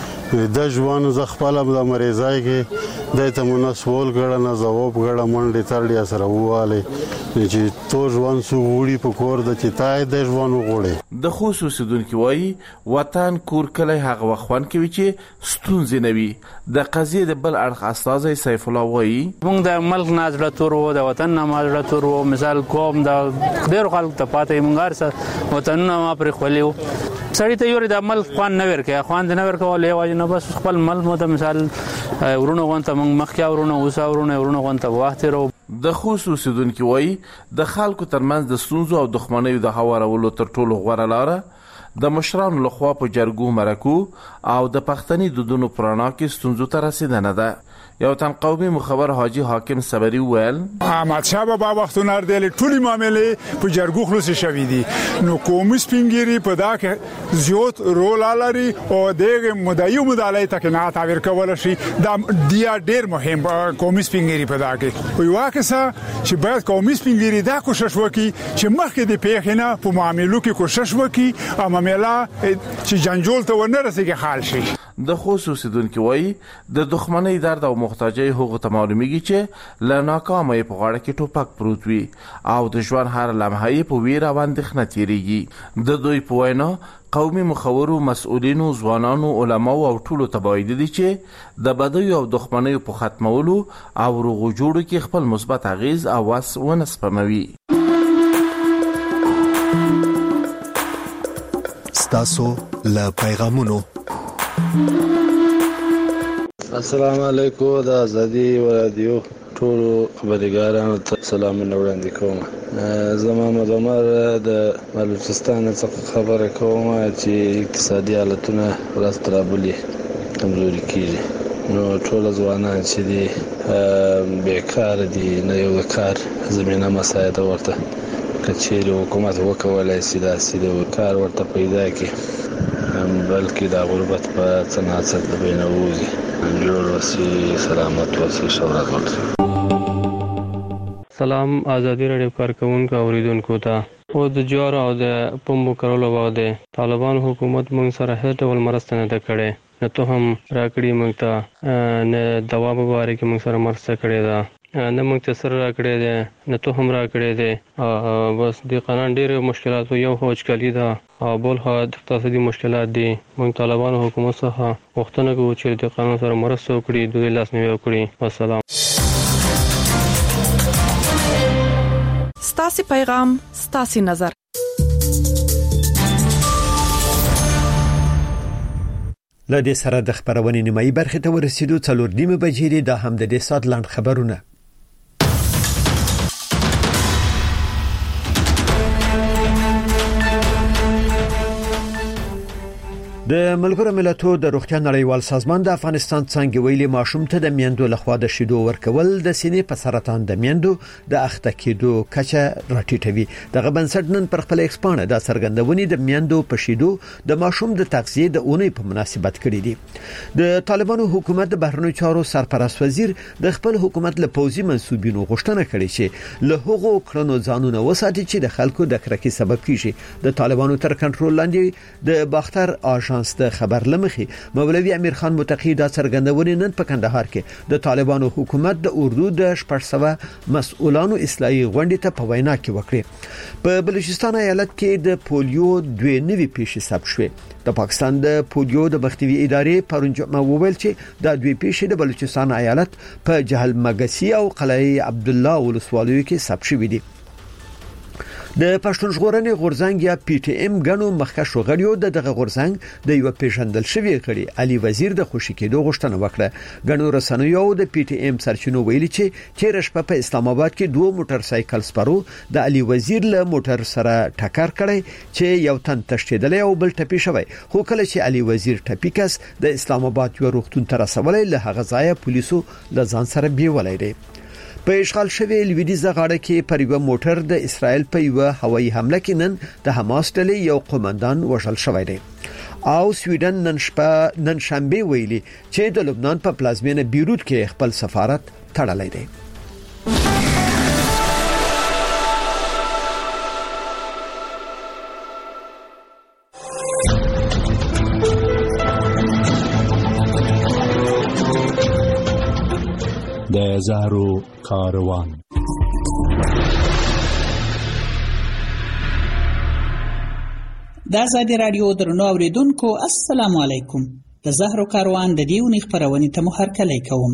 د ژوند ز خپل د مریضای کې د تمونه سوال غړ نه جواب غړ منډه ترډیا سره واله چې تو ژوند سو وړي په کور د چتای د ژوند وغوړي. د خصوصي دونکو وایي وطن کور کله هغه وخوان کوي چې ستونزې نوي. د قضیې د بل اړخ استاد سیف الله وایي موږ د ملک نازله تور وو د وطن نازله تور وو مثال کوم د ډېر خلک ته پاتې مونږ سره وطنونه ما پر خولیو سړی ته یوري د عمل خوان نه ورکه خوان نه ورکول یو نه بس خپل مل مو د مثال ورونو غونته موږ مخکې ورونو ورونو غونته وخت ورو. د خصوصي دونکو وایي د خلکو ترمنځ د ستونزو او دښمنیو د هوارولو تر ټولو غوره لاره د مشرانو لخوا په جرګو مرکو او د پښتني دودونو پرانا کې ستونزو ته رسیدنه ده. یو تن قومي مخبر حاجی حاکم صبری ویل احمد شاه بابا وختونه ردل ټولي معاملې په جرګو خلاص شوې دي نو قومي سپینګيري په دا کې زیات رول لري او دغه مدعي مدالای ته نه تعبیر کول شي دا ډیر مهم قومي سپینګيري په دا کې وي واکسه چې باید قومي سپینګيري دا کوشش وکړي چې مخکې د پیښنه په معاملو کې کوشش وکړي او معاملہ چې جنجول ته ونه رسیږي حل شي. د خصوصي دونکو وایي د دښمنۍ درد او محتاجۍ هغه ته معلومیږي چې له ناکامۍ په غاړه کې ټوپک پروت وي او د ژوند هر لمحه یې په ویره او اندېښنه تېرېږي. د دوی په وینا قومي مخورو مسؤلینو ځوانانو علماو او ټولو ته باید دي چې د بدیو او دښمنیو په ختمولو او روغو جوړو کې خپل مثبت اغیز او وس ونه سپموي. ستاسو له پیغامونو السلام علیکم د ازادي رادیو ټولو خبرګارانو ته سلامونه وړاندې کوم. زما محمد عمر د بلوچستان څخه خبره کوم چې اقتصادي حالتونه ورځ تر بلې کمزوري کیږي. نو ټول ځوانان چې دي بیکار دي، نه یو کار زمينه مساعده ورته کچېره حکومت وکولای شي دا سیده کار ورته پیدا کړي، بلکې دا غربت په صنعت د بینوزي جوړ وسی سلامت وسی شهرت ورته. سلام آزادی رادیو کارکونکو اوریدونکو ته. او د جوار او د پمبو کولو وخت طالبان حکومت موږ سره هیڅ ډول مرسته نه کړې، نه ته هم راکړي موږ ته، نه دوا مبارک موږ سره مرسته کړې ده، نه موږ ته سره راکړې ده، نه ته هم راکړې ده. بس د قانون ډېر مشکلات یو هوچکلی ده او بل ها اقتصادي مشکلات دي. موږ طالبان حکومت څخه وختونه کوو چې د قانون سره مرسته وکړي، دوی لاس نیوي وکړي. والسلام. ستاسو پیغام ستاسو نظر. لدې سره د خبرونې نیمایي برخه ته ورسېدو. 4:30 بجې د هم د دې سات لاند خبرونه. د ملګرو ملتونو د روغتیا نړیوال سازمان د افغانستان څنګه ویلي ماشوم ته د میندو لخوا د شیدو ورکول د سینې په سرطان د میندو د اخته کېدو کچه راټیټوي. دغه بنسټ نن پر خپل ایکسپانه د سرګندونې د میندو په شیدو د ماشوم د تغذیه د اونۍ په مناسبت کړی دی. د طالبانو حکومت د بهرنیو چارو سرپرست وزیر د خپل حکومت له پوځي منسوبینو غوښتنه کړې چې له هغو کړنو ځانونه وساتي چې د خلکو د کرکې سبب کیږي. د طالبانو تر کنټرول لاندې د باختر آژانس د خبر لمخي مولوي امیر خان متقی دا څرګندونه نن په کندهار کې د طالبانو حکومت د اردو د 400 مسؤلانو اصلاحي غونډې ته په وینا کې وکړي. په بلوچستان ایالت کې د پولیو 2 نوي پیښې ثبت شوې. د پاکستان د پولیو د مخنیوي ادارې پرون جمعه وویل چې دا 2 پیښې د بلوچستان ایالت په جهل مګسی او قلعه عبد الله ولسوالیو کې ثبت شوې دي. د پښتون ژغورنې غورځنګ یا پی ټی ایم غنو مخکښو غړیو دغه غورځنګ د یو پیژندل شوی غړي علي وزیر د خوشی کېدو غوښتنه وکړه. غنو رسنیو د پی ټی ایم سرچینو ویلي چې تیر شپه په اسلام آباد کې 2 موټر سایکل سپرو د علي وزیر له موټر سره ټکر کړی چې یو تن تشدیدل او بل ټپي شوی. خو کله چې علي وزیر ټپي کس د اسلام آباد یو روغتون ته رسولای له هغه ځای پولیسو له ځان سره بیولای دي. په اشغال شوی لویدیزه غاړه کې پر یو موټر د اسرائیل په یو هوایي حمله کې نن د حماس ډلې یو قومندان وژل شوی دی. او سویډن نن شنبه ویلي چې د لبنان په پلازمینه بیروت کې خپل سفارت تړلی دی. د زهرو کاروان. د آزادی رادیو درنو اوریدونکو السلام علیکم. د زهرو کاروان د دیونی خبرونه ته محرکلی کوم.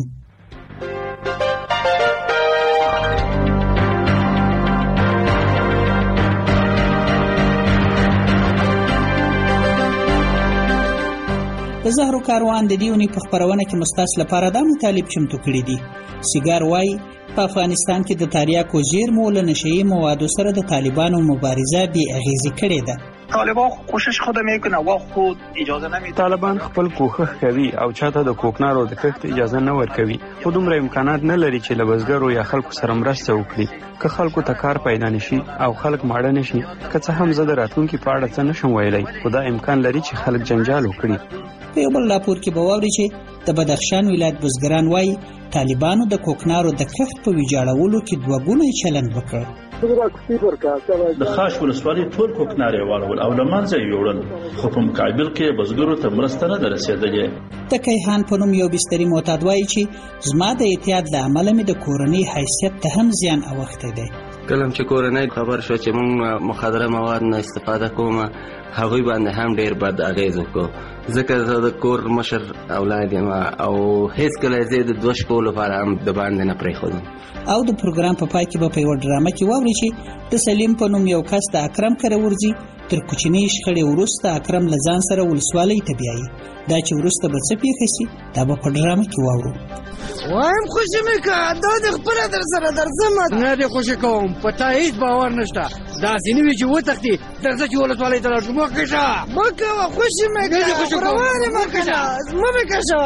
د زهرو کاروان د دیونی په خبرونه کې مستاس لپاره د مطالب چمتو کړی دي. سیګار وای په افغانستان کې د تاریاکو زیرمو له نشئی موادو سره د طالبانو مبارزه بی اغیزه کړې ده. طالبان کوشش خود میکنه و خود اجازه نمیده. طالبان خپل کوښښ کوي او چاته د کوکنارو د کښت اجازه نه ورکوي. خو دومره امکانات نه لري چې لبزګرو یا خلکو سره مرسته وکړي. که خلکو ته کار پیدا نشي او خلک ماړه نشي، که څه هم زه د راتلونکي په اړه څه نشم ویلای، خو دا امکان لري چې خلک جنجال وکړي. په یو بل راپور کې به واوري چې د بدخشان ولایت بزګران وایي طالبانو د کوکنارو د کښت په ویجاړولو کې 2 ګونه چلند وکړ. د خاص ولسوالۍ ټول کوکناري والول او لمنځه یوړل، خو په مقابل کې بزګرو ته مرسته نه رسیدلې. د کیهان په نوم یو بستري معتاد وایي چې زما د احتیاط له عمله مې د کورنۍ حیثیت ته هم زیان اوښتی دی. کله چې کورنۍ خبر شو چې موږ مخدره مواد نه استفاده کوو، هغوی باندې هم ډیر بد اغیز وکړو، ځکه زه د کور مشر اولاد یم او هیڅکله زه د دوه شپو لپاره هم د باندې نه پرېښودم. او د پروګرام په پای کې به په یوه ډرامه کې واورئ چې د سلیم په نوم یو کس د اکرم کره ورځي، تر کوچنۍ شخړې وروسته اکرم له ځان سره ولسوالۍ ته بیایي. دا چې وروسته به څه پیښه شي دا به په ډرامه کې واورو. وایم خوشي مې که دا د خپله در سره درځم نه دې خوشي کوم، په تا هېڅ باور نشته. داسې نه وي چې وتښتې درځه چې ولسوالۍ ته لاړ شو. مه کشه مه کوه، خوشي مې که روانې مه کشه، مه مې کشه.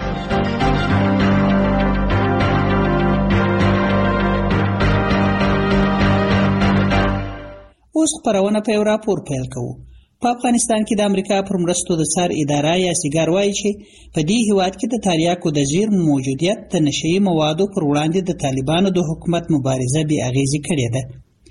اوس خپرونه په یو راپور پیل کوو. په افغانستان کې د امریکا پر مرستو د څار اداره یا سیګار وایي چې په دې هیواد کې د تریاکو د زیرمو موجودیت د نشهیي موادو پر وړاندې د طالبانو د حکومت مبارزه بې اغیزې کړې ده.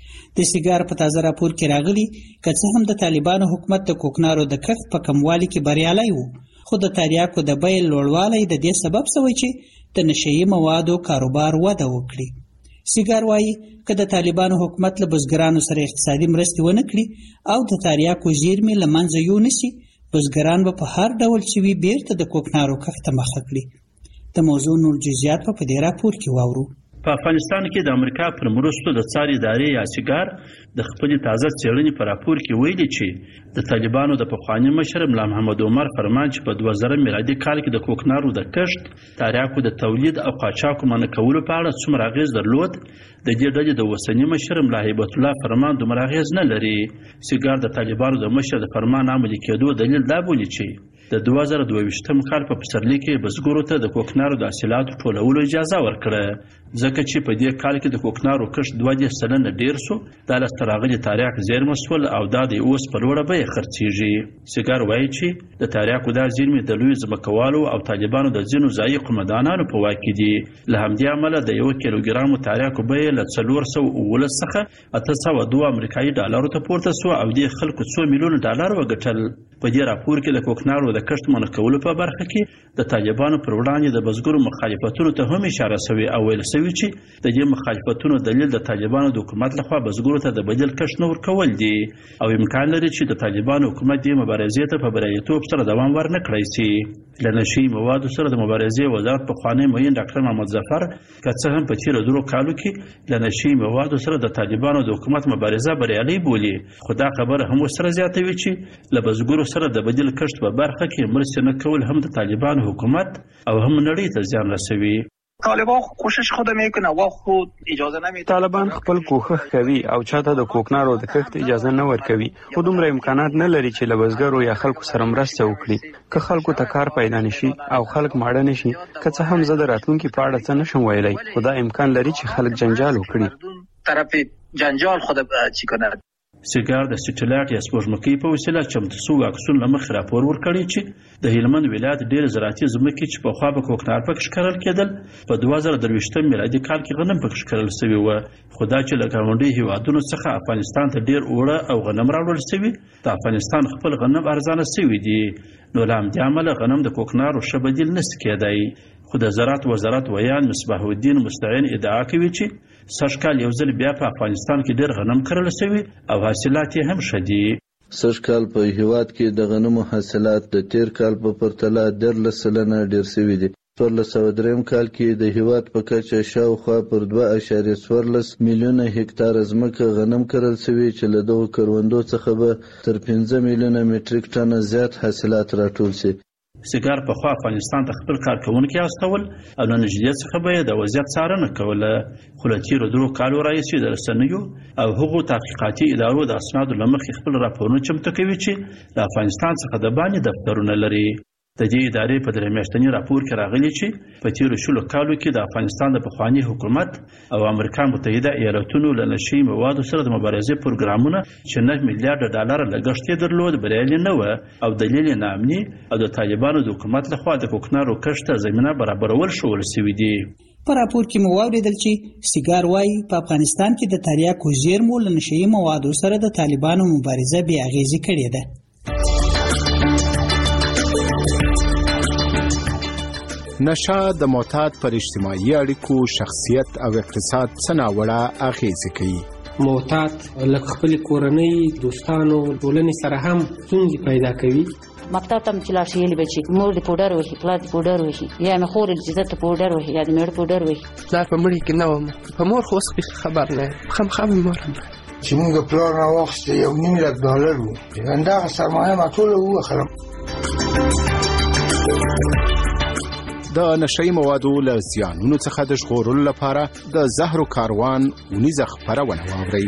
د سیګار په تازه راپور کې راغلي که څه هم د طالبانو حکومت د کوکنارو د کښت په کموالي کې بریالی و، خو د تریاکو د بیې لوړوالی د دې سبب شوی چې د نشهیي موادو کاروبار وده وکړي. سیګار وایي که د طالبانو حکومت له بزګرانو سره اقتصادي مرستې ونه کړي او د تریاکو زیرمې له منځه یونسي، بزګران به په هر ډول چې وي بیرته د کوکنارو کښت ته مخه کړي. د موضوع نور جزئیات په دې راپور کې واورو. په افغانستان کې د امریکا پر مرستو د څار ادارې یا سیګار د خپلې تازه څېړنې په راپور کې ویلي چې د طالبانو د پخواني مشر ملا محمد عمر فرمان چې په 2000 میلادي کال کې د کوکنارو د کښت، تریاکو د تولید او قاچاقو منع کولو په اړه څومره اغیز درلود، د دې ډلې د اوسني مشر ملا هیبت الله فرمان دومره اغیز نه لري. سیګار د طالبانو د مشر د فرمان عملي کېدو دلیل دا بولي چې د 2022 کال په پسرلي کې بزګرو ته د کوکنارو د حاصلاتو ټولولو اجازه ورکړه، ځکه چې په دې کال کې د کوکنارو کښت 2% ډیر سو، دا لاسته راغلي تریاک زیرمه سول او دا د اوس په لوړه بیه خرڅیږي. سیګار وایي چې د تریاکو دا زیرمې د لوی ځمکوالو او طالبانو د ځینو ځایي قومندانانو په واک کې دي. له همدې امله د 1 کیلوګرام تریاکو بیه له 419 څخه 802 امریکایي ډالرو ته پورته سو او د خلکو 2 میلیون ډالر وګټل. په دې راپور کې د کوکنارو د کښت منع کولو په برخه کې د طالبانو پر وړاندې د بزګرو مخالفتونو ته هم اشاره شوې او ویل شوي چې د دې مخالفتونو دلیل د طالبانو د حکومت لخوا بزګرو ته د بدیل کښت نه ورکول دي او امکان لري چې د طالبانو حکومت دې مبارزې ته په بریالیتوب سره دوام ورنه کړی شي. له نشهیي موادو سره د مبارزې وزارت پخوانی معین ډاکټر محمد ظفر که څه هم په تېرو 2 کالو کې له نشهیي موادو سره د طالبانو د حکومت مبارزه بریالۍ بولي، خو دا خبره هم ورسره زیاتوي چې له بزګرو سره د بدیل کښت په برخه کې مرستې نه کول هم د طالبانو حکومت او هم نړۍ ته زیان رسوي. طالبان کوشش خود میکنه و خود اجازه نمیده. طالبان خپل کوښښ کوي او چاته د کوکنارو د کښت اجازه نه ورکوي، خو دومره امکانات نه لري چې له بزګرو یا خلکو سره مرسته وکړي. که خلکو ته کار پیدا نشي او خلک ماړه نشي، که څه هم زه د راتلونکي په اړه څه نشم ویلی، خو دا امکان لري چې خلک جنجال وکړي. طرف جنجال خود چی کنه. سیګار د سټلایټ یا سپوږمکۍ په وسیله چمتو شوو عکسونو له مخې راپور ورکړی چې د هلمند ولایت ډېر زراعتي ځمکې چې پخوا به کوکنار پکې کرل کېدل په 2023 میلادي کال کې غنم پکې کرل شوي وو، خو دا چې له ګاونډي هیوادونو څخه افغانستان ته ډېر اوړه او غنم راوړل شوي، د افغانستان خپل غنم ارزانه شوي دي، نو له همدې امله غنم د کوکنارو ښه بدیل نشي کېدی. خو د زراعت وزارت ویان مصباح الدین مستعین ادعا کوي چې سږ کال یو ځل بیا په افغانستان کې ډېر غنم کرل شوي او حاصلات یې هم ښه دي. سږ کال په هیواد کې د غنمو حاصلات د تیر کال په پرتله 13% ډېر شوي دي. 2003 کال کې د هیواد په کچه شاوخوا پر 2.14 میلیونه هکتار ځمکه غنم کرل شوي چې له دغو کروندو څخه به تر 5 میلیونه مټریک ټنه زیات حاصلات راټول شي. سیګار پخوا افغانستان ته خپل کارکوونکي استول او له نږدې څخه به یې د وضعیت څارنه کوله، خو له تېرو 2 کالو راهیسې د رسنیو او هغو تحقیقاتي ادارو د اسنادو له مخې خپل راپورونه چمتو کوي چې له افغانستان څخه د باندې دفترونه لري. د دې ادارې په 3 میاشتني راپور کې راغلي چې په تېرو 10 کالو کې د افغانستان د پخواني حکومت او امریکا متحده ایالاتونو له نشهیي موادو سره د مبارزې پروګرامونه چې 9 میلیارډ ډالر لګښت یې درلود بریالي نه و او دلیل یې ناامني او د طالبانو د حکومت لخوا د کوکنارو کښت ته زمینه برابرول شول شوي دي. په راپور کې مو واوریدل چې سیګار وایي په افغانستان کې د تریاکو زیرمو له نشهیي موادو سره د طالبانو مبارزه بې اغیزې کړې ده. نشه د معتاد پر اجتماعي اړیکو، شخصیت او اقتصاد څه ناوړه اغیزې کوي. معتاد لکه خپل کورنۍ دوستانو ټولنې سره هم ستونزې پیدا کوي. مکتب ته چې لاړ شي یې به چې مور دې پوډر وهي پلار دې پوډر وهي یا مې خور دې زه ته پوډر وهي یا دې مېړه پوډر وهي. پلار په مړي کې نه وم په مور خو اوس خبر نه یم خامخا مې مور چې موږ پلار راواخیسته $1,000,000 و همدغه سرمایه ما ټوله ووخلم. د نشئی موادو له زیانونو څخه د ژغورلو لپاره د زهرو کاروان ونیزه خپرونه واورئ.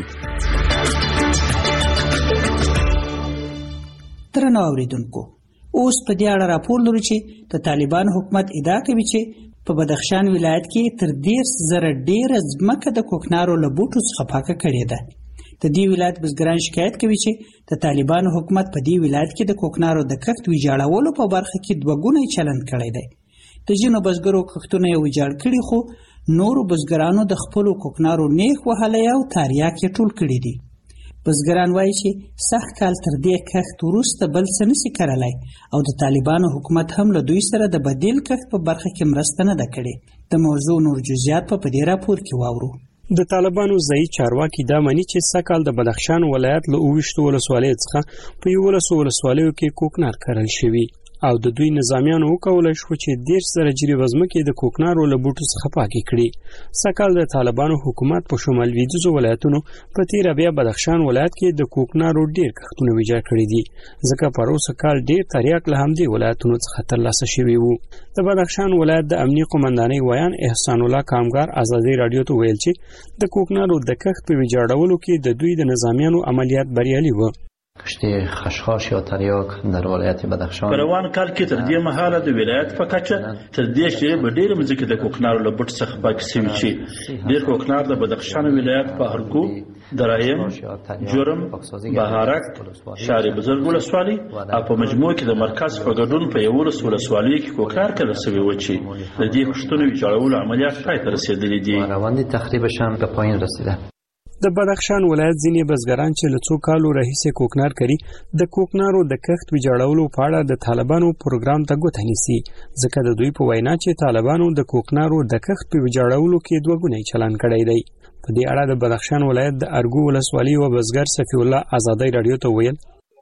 درنو اوریدونکو، اوس په دې اړه راپور لرو چې د طالبان حکومت ادعا کوي چې په بدخشان ولایت کې تر 10,000 ډیره ځمکه د کوکنارو له بوټو څخه پاکه کړې ده. د دې ولایت بزګران شکایت کوي چې د طالبان حکومت په دې ولایت کې د کوکنارو د کښت ویجاړولو په برخه کې دوه ګونی چلند کړی دی. د ځینو بزګرو کښتونه یې ویجاړ کړي، خو نورو بزګرانو د خپلو کوکنارو نیخ وهلی او تاریاک یې ټول کړي دي. بزګران وایي چې سخت کال تر دې کښت وروسته بل څه نشي کرلی او د طالبانو حکومت هم له دوی سره د بدیل کښت په برخه کې مرسته نه ده کړې. د موضوع نور جزئیات په دې راپور کې واورو. د طالبانو ځایي چارواکي دا مني چې سږکال د بدخشان ولایت له 28 ولسوالیو څخه په 11 ولسوالیو کې کوکنار کرل شوي او د دوی نظامیانو وکولای شو چې 10,000 جریبه ځمکې د کوکنارو له بوټو څخه پاکې کړي. سږکال د طالبانو حکومت په شمال لویدیځو ولایتونو په تیره بیا بدخشان ولایت کې د کوکنارو ډیر کښتونه ویجاړ کړي دي، ځکه پروسه کال ډیر تریاک له همدې ولایتونو څخه ترلاسه شوي وو. د بدخشان ولایت د امنیه قومندانۍ ویان احسان الله کامګار ازادي رادیو ته ویل چې د کوکنارو د کښت په ویجاړولو کې د دوی د نظامیانو عملیات بریالي وو. کشتی خشخاش یا تریاک در ولایت بدخشان په روان کال کې تر دې مهاله د ولایت په کچه تر دې چې په ډېر مځکه د کوکنارو له بوټ څخه پاکې شوي چې ډېر کوکنار د بدخشان ولایت په ارګو، درایم، جرم، بهارک، شهر بزرګ ولسوالۍ او په مجموع کې د مرکز په ګډون په 11 ولسوالیو کې کوکنار کرل شوي و چې د دې کښتونو ویجاړولو عملیات پای ته رسېدلي دي. روند تخریبش هم به پایین رسیده. د بدخشان ولایت ځینې بزګران چې له څو کالو راهیسې کوکنار کوي د کوکنارو د کښت ویجاړولو په اړه د طالبانو پروګرام ته ګوته نیسي، ځکه د دوی په وینا چې طالبانو د کوکنارو د کښت په ویجاړولو کې دوه ګونی چلند کړی دی. په دې اړه د بدخشان ولایت د ارګو ولسوالۍ و بزګر صفی الله ازادي رادیو ته ویل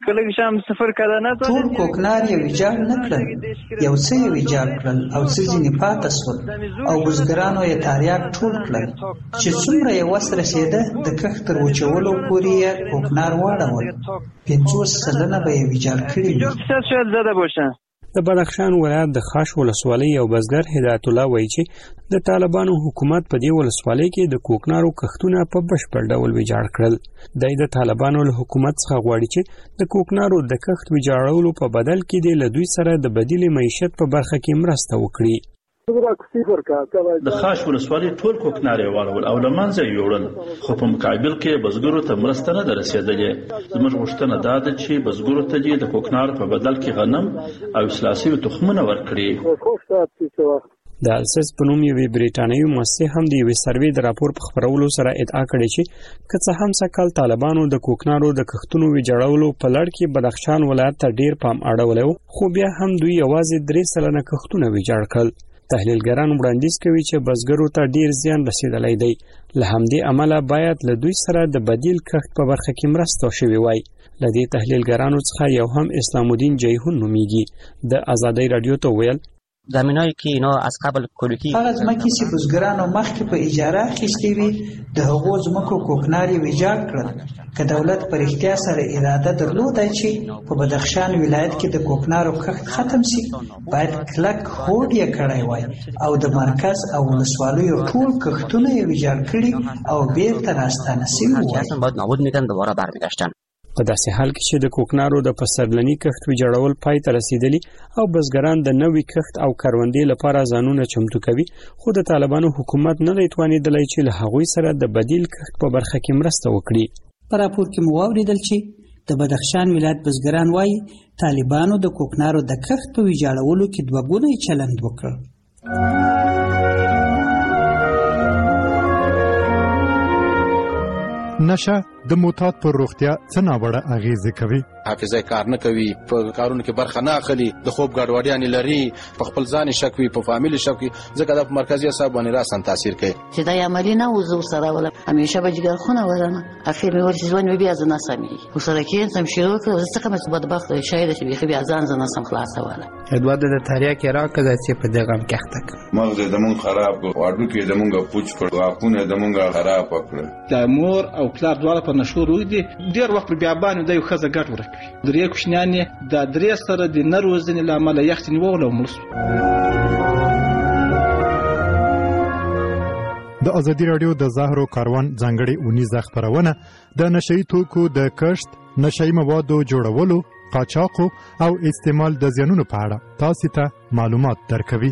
ټول کوکنار یې ویجاړ نه کړل، یو څه یې ویجاړ کړل او څه ځینې پاتې شول او بزګرانو یې تاریاک ټول کړل چې څومره یې وس رسېده د کښت تر وچولو پورې یې کوکنار واړول، 50% به یې ویجاړ کړي وي. د بدخشان ولایت د خاش ولسوالۍ یو بزګر هدایت الله وایي چې د طالبانو حکومت په دې ولسوالۍ کې د کوکنارو کښتونه په بشپړ ډول ویجاړ کړل. د طالبانو له حکومت څخه غواړي چې د کوکنارو د کښت ویجاړولو په بدل کې د دوی سره د بدیل معیشت په برخه کې مرسته وکړي. د خاش ولسوالۍ ټول کوکنار یې واړول او له منځه یې یوړل، خو په مقابل کې بزګرو ته مرسته نه ده رسېدلې. زموږ غوښتنه دا ده چې بزګرو ته دې د کوکنارو په بدل کې غنم او اصلاح شوي تخمونه ورکړي. د السس په نوم یوې بریټانیوي مؤسسې هم د یوې سروې د راپور په خپرولو سره ادعا کړې چې که څه هم سږکال طالبانو د کوکنارو د کښتونو ویجاړولو په لړ کې بدخشان ولایت ته ډیر پام اړولی و، خو بیا هم دوی یوازې 3% کښتونه ویجاړ کړل. تحلیلګران وړاندیز کوي چې بزګرو ته ډیر زیان رسیدلی دی، له همدې امله باید له دوی سره د بدیل کښت په برخه کې مرسته شوې وای. له دې تحلیلګرانو څخه یو هم اسلام الدین جیهون نومیږي، د ازادي رادیو ته ویل زمینایی که اینا از قبل کلوکی هغه ځمکې چې بزګرانو مخکې په اجاره اخیستې وي د هغو ځمکو کوکنار یې ویجاړ کړل. که دولت په رښتیا سره اراده درلودای چې په بدخشان ولایت کې د کوکنارو کښت ختم شي، باید کلک هوډ یې کړی وای او د مرکز او ولسوالیو ټول کښتونه یې ویجاړ کړي او بیرته راستانه شوي وای. باید نابود میکردن دوباره برمیگشتن. په داسې حال کې چې د کوکنارو د پسرلني کښت ویجاړول پای ته رسیدلی او بزګران د نوي کښت او کروندې لپاره ځانونه چمتو کوي، خو د طالبانو حکومت نه دی توانېدلی چې له هغوی سره د بدیل کښت په برخه کې مرسته وکړي. په راپور کې مو واورېدل چې د بدخشان ولایت بزګران وایي طالبانو د کوکنارو د کښت په ویجاړولو کې دوه ګونی چلند وکړ. نشه د معتاد پر روغتیا څه ناوړه اغیزې کوي؟ حافظه کار نه کوي، په کارونو کې برخه نه اخلي، د خوب ګډوډیانې لري، په خپل ځان شک وي، په فامیل شک وي، ځکه دا په مرکزي اعصاب باندې راسن تاثیر کوي. چې دا عملی نه وزور سره ولا همیشه به جګر خونه ورنه اخر مې ورته ځوان بیا ځنه سمي وسره کې سم شروع کړ څه کوم څه بدبخت شاید چې بیا ځان ځنه سم خلاص ولا ادواد د تاریخ کې راکړه چې په دغه کې اخته مغز دمون خراب واړو کې دمونګه پوچ کړ واپونه دمونګه خراب کړ. د مور او پلار دواړه په نشو روي دي ډیر وخت بیا باندې د یو خزه ګټ ورکوي. درې کوشنیانې د درې سره د نروزنې لامل یخت نیول او ملس. د ازادي رادیو د زهرو کاروان ځانګړي اونیزه خبرونه د نشئی توکو د کښت، نشئی موادو جوړولو، قاچاق او استعمال د زیانونو په اړه تاسو ته معلومات درکوي.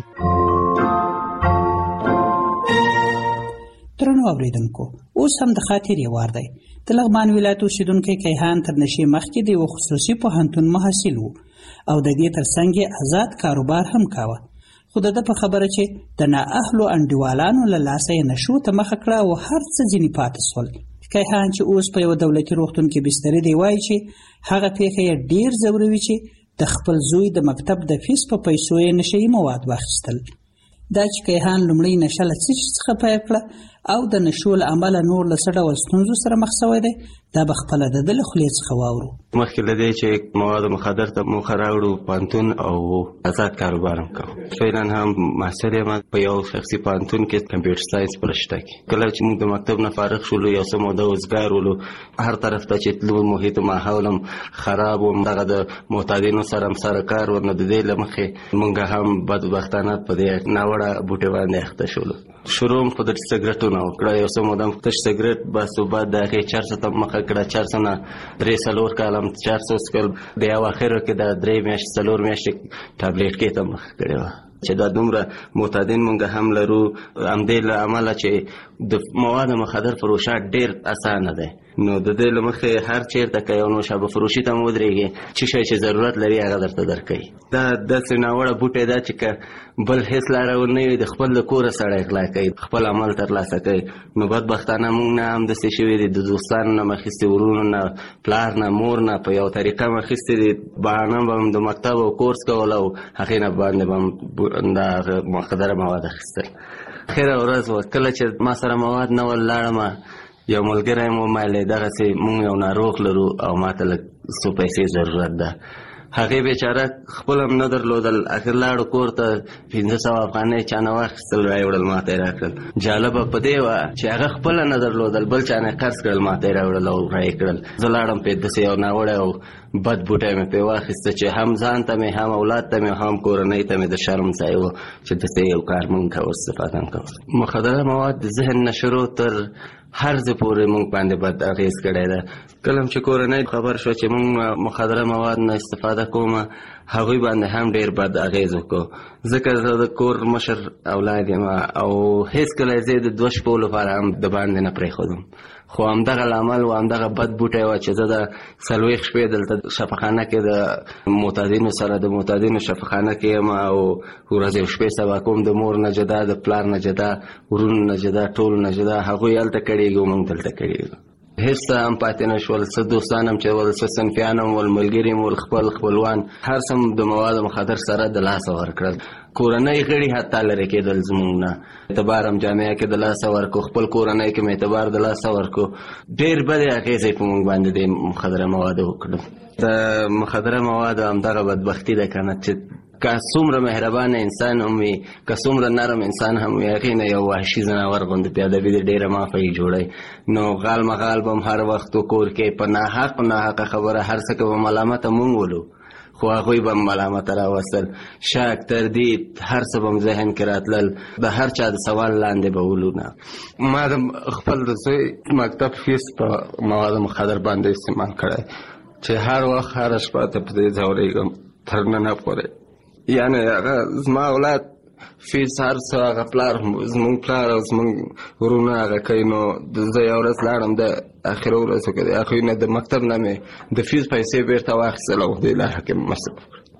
درنو اوریدونکو، اوس هم د خاطرې وار دی. د لغمان ولایت اوسیدونکی کیهان تر نشي مخکې د یو خصوصي پوهنتون محصل و او د دې ترڅنګ آزاد کاروبار هم کاوه. خو د په خبره چې د نااهلو انډیوالانو له لاسه یې نشو ته مخه کړه او هر څه ځینې پاتې سول. کیهان چې اوس په یو دولتي روغتون کې بسترې دی وایي چې هغه پیښه یې ډیر ځوروي چې د خپل زوی د مکتب د فیس په پیسو یې نشي مواد واخیستل. دا چې کیهان لومړی نشه له څه څخه پیل کړه او د نشو له امله نور له څه ډول ستونزو سره مخ شوی دی، دا به خپله د ده له خولې څخه واورو. مخکې له دې چې مواد مخدر ته موخه راوړو پوهنتون او آزاد کاروبار هم کوو. فعلا هم محصل یم په یو شخصي پوهنتون کې کمپیوټر ساینس په رشته کې. کله چې موږ د مکتب نه فارغ شولو یو څه موده وزګار ولو، هر طرف ته چې تلو محیط ماحول هم خراب و، دغه د معتادینو سره هم سره کار و، نو د دې له مخې موږ هم بدبختانه په دې ناوړه بوټې باندې اخته شولو. شروع هم په د سګرټونو وکړه، یو څه موده تش سګرټ بس او بعد د هغې چرسو ته مخه کړه. چرسو نه 3-4 کال هم چرسو څکل، د یو اخرو کې د 3 میاشتې 4 میاشتې ټابلیټ کې ته مخه کړې وه چې دا دومره معتادین مونږ هم لرو. همدې له امله چې د مواد مخدر فروشات ډېر اسانه دی، نو د دې له مخې هر چېرته که یو نوشابه فروشي ته هم ودرېږي، څه شی چې ضرورت لري هغه درته درکوي. دا داسې ناوړه بوټی ده چې که بل هېڅ لاره ونه وي، د خپل د کوره سړی غلا کوي، خپل عمل ترلاسه کوي. نو بدبختانه مونږ نه هم داسې شوي دي، د دوستانو نه مخیستې، ورونو نه، پلار نه، مور نه په یو طریقه مخیستې دي. بهانه به هم د مکتب او کورس کول او هغې نه باندې به هم دا مخدره مواد اخیستل. خیره ورځ وه کله چې ما سره مواد نه ول لاړم، یو ملګری مو ویلی دغسې مونږ یو ناروغ لرو او ما ته لږ څو پیسې ضرورت ده. هغې بیچاره خپل هم نه درلودل، اخر لاړو کور ته 500 افغانۍ چا نه واخیستل، راوړل ما ته یې راکړل. جالبه په دې وه چې هغه خپله نه درلودل، بل چا نه قرض کړل، ما ته یې راوړل او رایې کړل. زه لاړم پې داسې یو ناوړی او بد بوټی مې پې واخیسته چې هم ځان ته مې، هم اولاد ته مې، هم کورنۍ ته مې د شرم ځای و چې داسې یو کار مونږ کوو، استفاده هم کوو. مخدره مواد د ذهن نه شروع تر هر ځای پورې مونږ باندې بد اغېز کړی ده. کله چې کورنۍ خبر شوه چې مونږ مخدره مواد نه استفاده کوم، هغوی باندې هم ډېر بد اغېز وکړو. ځکه زه د کور مشر اولاد یم او هېڅکله یې زه د 2 شپو لپاره هم د باندې نه پرېښودم. خو همدغه لامل و، همدغه بد بوټی و چې زه د 40 شپې دلته شفاخانه کې د معتادینو سره د معتادینو شفاخانه کې یم او ورځې او شپې سبا کوم، د مور نه جدا، د پلار نه جدا، ورونو نه جدا، ټول نه جدا. هغوی هلته کړېږي او موږ دلته کړېږو. هیڅ څه هم پاتې نه شول، څه دوستان هم چې ول، څه صنفیان هم ول، ملګري هم ول، خپلوان هر څه د مواد مخدر سره د لاسه ورکړل. کورنۍ غړي حتی لرې کېدل زموږ نه، اعتبار هم جامعه کې د لاسه ورکو، خپل کورنۍ کې مې اعتبار د لاسه ورکو. ډېر بدې اغېزې په موږ باندې د مخدره موادو وکړل. د مخدره موادو همدغه بدبختي ده که نه، چې که څومره مهربانه انسان هم وي، که څومره نرم انسان هم وي، هغې نه یو وحشي ځناور غوندې پیادوي د ډېره مافه یې جوړوي. نو غال مغال به هم هر وخت کور کې په ناحقه خبره هر څه که به ملامته مونږ ولو، خو هغوی به ملامته راوستل. شک، تردید، هر څه به ذهن کې راتلل، د هر چا د سوال لاندې به ولو نه. ما د خپل د زوی مکتب فیس په مواد مخدر باندې استعمال کړی چې هر وخت هره شپه ته په دې ځورېږم تر ننه پورې. یعنې هغه زما اولاد فیس هر څه هغه پلار، زمونږ پلار او زمونږ ورونه هغه کوي. نو زه یو ورځ لاړم د اخره ورځو کې د هغوی نه د مکتب نه مې د فیس پیسې بېرته واخیستل او دې لاره کې مصرف کړه.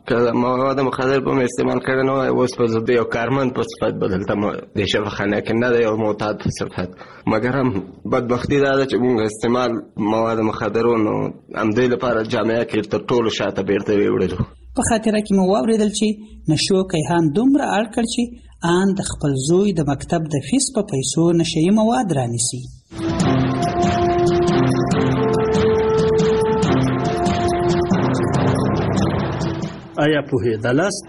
که مواد مخدر به استعمال کردن و اوس په زده یو کارمند په صفت بدلته د شفاخانه کې نه دی او معتاد په صفت مګر هم بدبختی دا ده چې موږ استعمال مواد مخدرونو هم دې لپاره جامعه کې تر ټولو شاته بیرته وړلو. په خاطره کې مو واوریدل چې نشو کیهان دومره اړ کړ چې ان د خپل زوی د مکتب د فیس په پیسو نشئی مواد رانیسي. آیا پوهېدلاست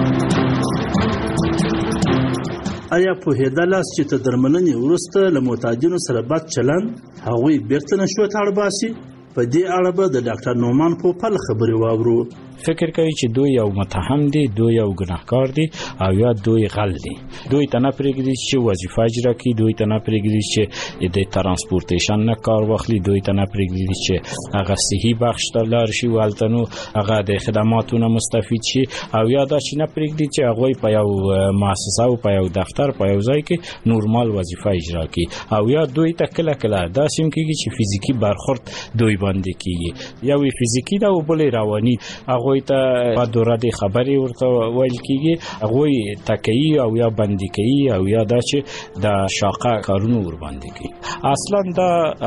چې تر درملنې وروسته له معتادینو سره بد چلند هغوی بیرته نشو ته اړ باسي؟ په دې اړه به د ډاکټر نومان پوپل خبرې واورو. فکر کوي چې دوی یو متهم دي، دوی یو ګناهکار دي او یا دوی غل دي. دوی ته نه پرېږدي چې وظیفه اجرا کړي، دوی ته نه پرېږدي چې د ترانسپورټیشن نه کار واخلي، دوی ته نه پرېږدي چې هغه صحي بخش ته لاړ شي او هلته نو هغه د خدماتو نه مستفید شي، او یا دا چې نه پرېږدي چې هغوی په یو مؤسسه او په یو دفتر په یو ځای کې نورمال وظیفه اجرا کړي، او یا دوی ته کله کله داسې هم کېږي چې فزیکي برخورد دوی باندې کېږي. یو فزیکي ده او بل رواني. هغوی ته په دوره د خبرې ورته ویل کېږي، هغوی تکیي او یا بندي کوي او یا دا چې د شاقه کارونو ور باندې کوي. اصلا دا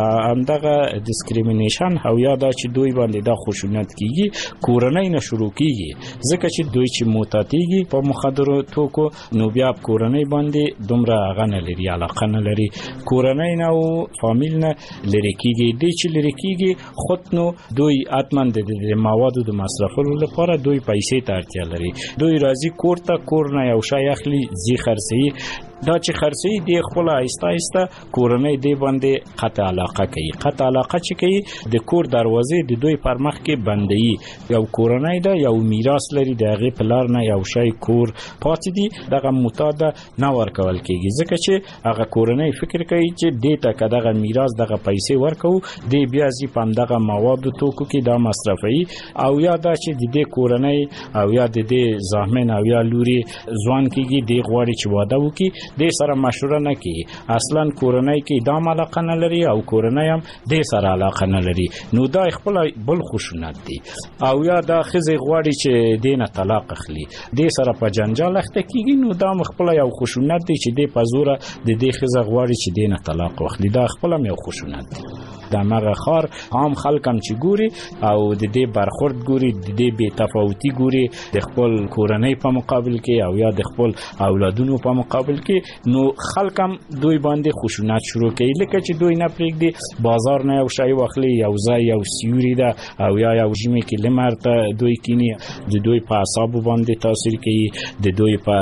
همدغه ډیسکریمینیشن او یا دا چې دوی باندې دا خشونت کېږي کورنۍ نه شروع کېږي، ځکه چې دوی چې معتادېږي په مخدرو توکو نو بیا کورنۍ باندې دومره هغه نه لري، علاقه نه لري، کورنۍ نه او فامیل نه لرې کېږي. دی چې لرې کېږي خود نو دوی حتما د موادو د مصرفولو لپاره دوی پیسې ته اړتیا لري. دوی راځي کور ته، کور نه یو شی اخلي ځي خرڅوي. دا چې خرڅوي دی خپل آهسته آهسته کورنۍ دی باندې قطع علاقه کوي. قطع علاقه چې کوي د کور دروازې د دوی پر مخ کې بندوي. یو کورنۍ ده، یو میراث لري، د هغې په لار نه یو شی کور پاتې دي، دغه معتاد نه ورکول کېږي، ځکه چې هغه کورنۍ فکر کوي چې دې ته که دغه میراث دغه پیسې ورکوو دی بیا ځي په همدغه موادو توکو کې دا مصرفوي، او یا دا چې د دې کورنۍ او یا د دې زامن او یا لوري ځوان کېږي دی غواړي چې واده وکړي، دې سره مشوره نه کوي. اصلا کورنۍ کې دا علاقه نه لري او کورنۍ هم دې سره علاقه نه لري، نو دا خپل بل خشونت دی. او یا دا ښځې غواړي چې دې نه طلاق اخلي، دې سره په جنجال اخته کېږي، نو دا خپل یو خشونت دی چې دې په زوره د دې ښځه غواړي چې دې نه طلاق واخلي، دا خپل یو خشونت دی. د مغه خار عام خلک هم چې ګوري او د دې برخورد ګوري، د دې بې تفاوتي ګوري د خپل کورنۍ په مقابل کې او یا د خپل اولادونو په مقابل کې، نو خلک هم دوی باندې خشونت شروع کوي. لکه چې دوی نه پرېږدي بازار نه یو شی واخلي، یو ځای یو سیوري ده او یا یو ژمي کې لمر ته دوی کینی، د دوی په اعصابو باندې تاثیر کوي، د دوی په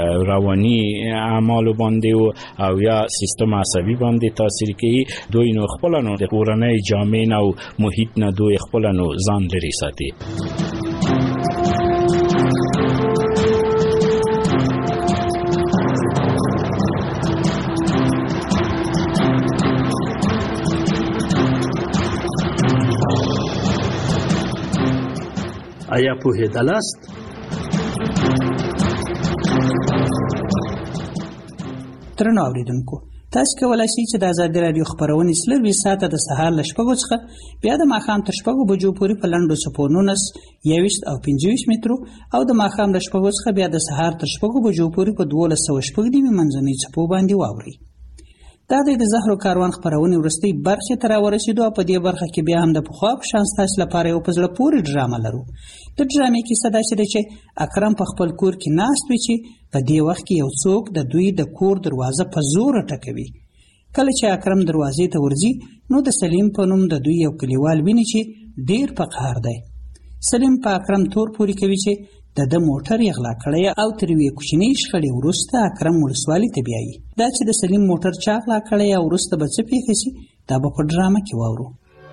رواني اعمالو باندې او یا سیستم عصبي باندې تاثیر کوي. دوی نو خپل نو د کورنۍ جامع او محیط نه دوی خپل نو ځان لري ساتي. آیا پوهېدلاست؟ درنو اوریدونکو، تاسو کولای شئ چې د آزادي رادیو خبرونه سلوي ساعته د سهار ل 6 څخه بیا د ماښام تر 6 بجو پورې په لنډو چپو 19 21 او 25 مترو او د ماښام ل 6 څخه بیا د سهار تر 6 بجو پورې په 1200 دی منځنۍ چپو باندې واوري. دا د زهرو کاروان خبرونه ورستي برخه تر ورسېدو په دې برخه کې بیا هم د پخوا په شان تاسو لپاره یو پزله پوری ډرامه لرو. د ډرامې کې صدا شته چې اکرم په خپل کور کې ناست وي چې په دې وخت کې یو څوک د دوی د کور دروازه په زور ټکوي. کله چې اکرم دروازې ته ورځي نو د سلیم په نوم د دوی یو کلیوال ویني چې ډیر په قهر دی. سلیم په اکرم تور پوری کوي چې د موټر یې غلا کړی او تر یوې کوچنۍ شخړې وروسته اکرم ولسوالۍ ته بیایي. دا چې د سلیم موټر چا غلا کړی او وروسته به څه پیښه شي دا به په ډرامه کې واورو.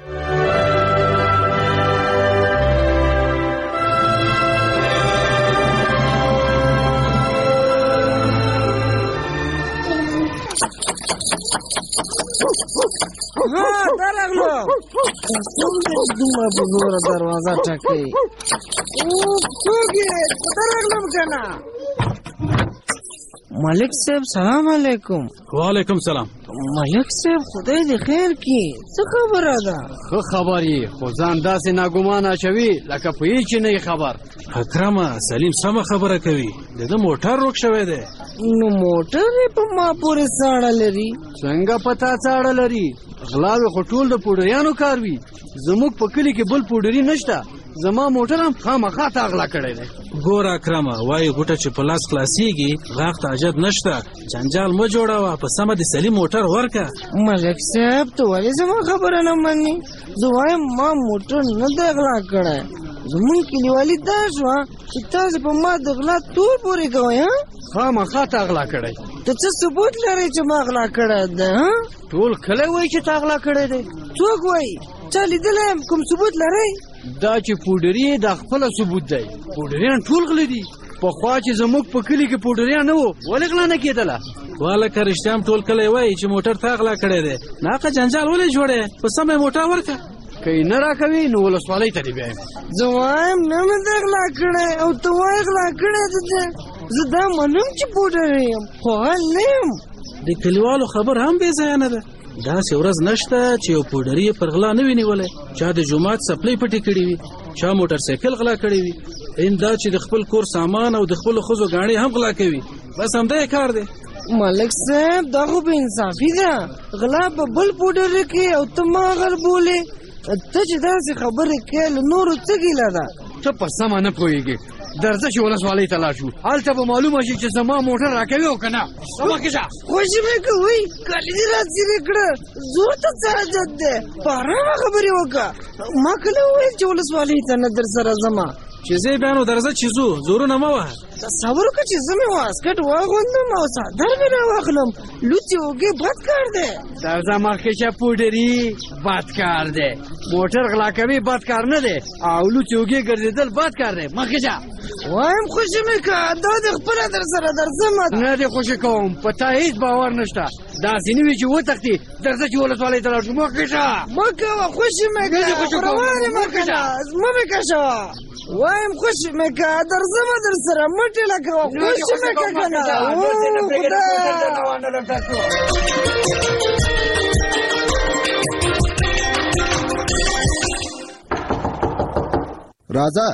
ها درغلو دومره په زوره دروازه ټکوي. څوک یې درغلم که نه؟ ملک صاحب سلام علیکم. وعلیکم سلام. ملک صاحب خدای دې خیر کړي. څه خبره ده؟ ښه خبر یې، خو ځان داسې ناګومانه اچوي لکه په هېڅ چې نه یې خبر. اکرمه سلیم سمه خبره کوي، د ده موټر روک شوی دی. نو موټر یې په ما پورې څاړه لري؟ څنګه په تا څاړه لري؟ غلاوې خو ټول د پوډریانو کار وي. زموږ په کلي کې بل پوډري نشته. زما موټر هم خامخا تا غلا کړی دی. ګوره اکرمه، وایي غوټه چې په لاس خلاصېږي غاښ ته حاجت نشته. جنجال مه جوړوه، په سمه د سلیم موټر ورکه. ملک صاحب ته ولې زما خبره نه منې؟ زه وایم ما موټر نه دی غلا کړی. زمونږ کلیوالي دا شوه چې تاسې په ما د غلا تور پورې کوئ. خامخا تا غلا کړی. ته څه ثبوت لرئ چې ما غلا کړی دی؟ ټول کلی وایي چې تا غلا کړی دی. څوک وایي؟ چا لیدلی یم؟ کوم ثبوت لرئ؟ دا چې پوډري دا خپله ثبوت دی. پوډریان ټول غله دي. پخوا چې زموږ په کلي کې پوډریان نه وو، ولې غلا نه کېدله؟ والکه رښتیا هم ټول کلی وایي چې موټر تا غلا کړی دی. ناقه جنجال ولې جوړی؟ په سمه موټر ورکه. که یې نه راکوي نو ولسوالۍ ته دې بیایم. زه وایم نه مې دی غلا کړی او ته وایې غلا کړی دی. زه دا منم چې پوډري یم، خو حال نه یم. د کلیوالو خبر هم بې ځایه نه ده. داسې ورځ نشته چې یو پوډري پر غلا نه وي نیولی. چا د جومات سپلۍ پټې کړې وي، چا موټر سایکل غلا کړی وي. این دا چې د خپل کور سامان او د خپلو ښځو ګاڼې هم غلا کوي. بس همدا یې کار دی. ملک صاحب دا خو بې انصافي ده. غلا په بل پوډري کې او ته ما غل بولې. ته چې داسې خبرې کوې له نورو څه ګیله ده؟ ته په سمه نه پوهېږې. درځه چې ولسوالۍ ته لاړ شو، هلته به معلومه شي چې زما موټر راکوي او که نه. مخکې شه. خوشي مې کوئ، کالي دې راڅېرې کړه. زور ته څه حاجت دی؟ په ارامه خبرې وکړه. ما کله وویل چې ولسوالۍ ته نه در سره ځمه؟ چې زه بیا نو درځه چې ځو، زورونه مه وهه. تصور وکړه چې زه مې واسکټ واغوندم او څادر مې راواخلم. لوڅې اوږې بد کار دی. درځه مخکې شه، پوډري بد کار دی. موټر غلا کوي بد کار نه دی، او لوڅې اوږې ګرځېدل بد کار دی. مخکې شه. وایم خوشي مې که دا دې خپله در سره درځم. نه دې خوشي کوم، په تا هېڅ باور نشته. داسې نه وي چې وتښتې. درځه چې ولسوالۍ ته لاړ شو. مخکې شه. مه کوه، خوشي مې که روان یې مه کړه، مه مې کشوه. وایم خوشي مې که درځم در سره مه ټېله کوه. خوشي مې که که نه. راځه.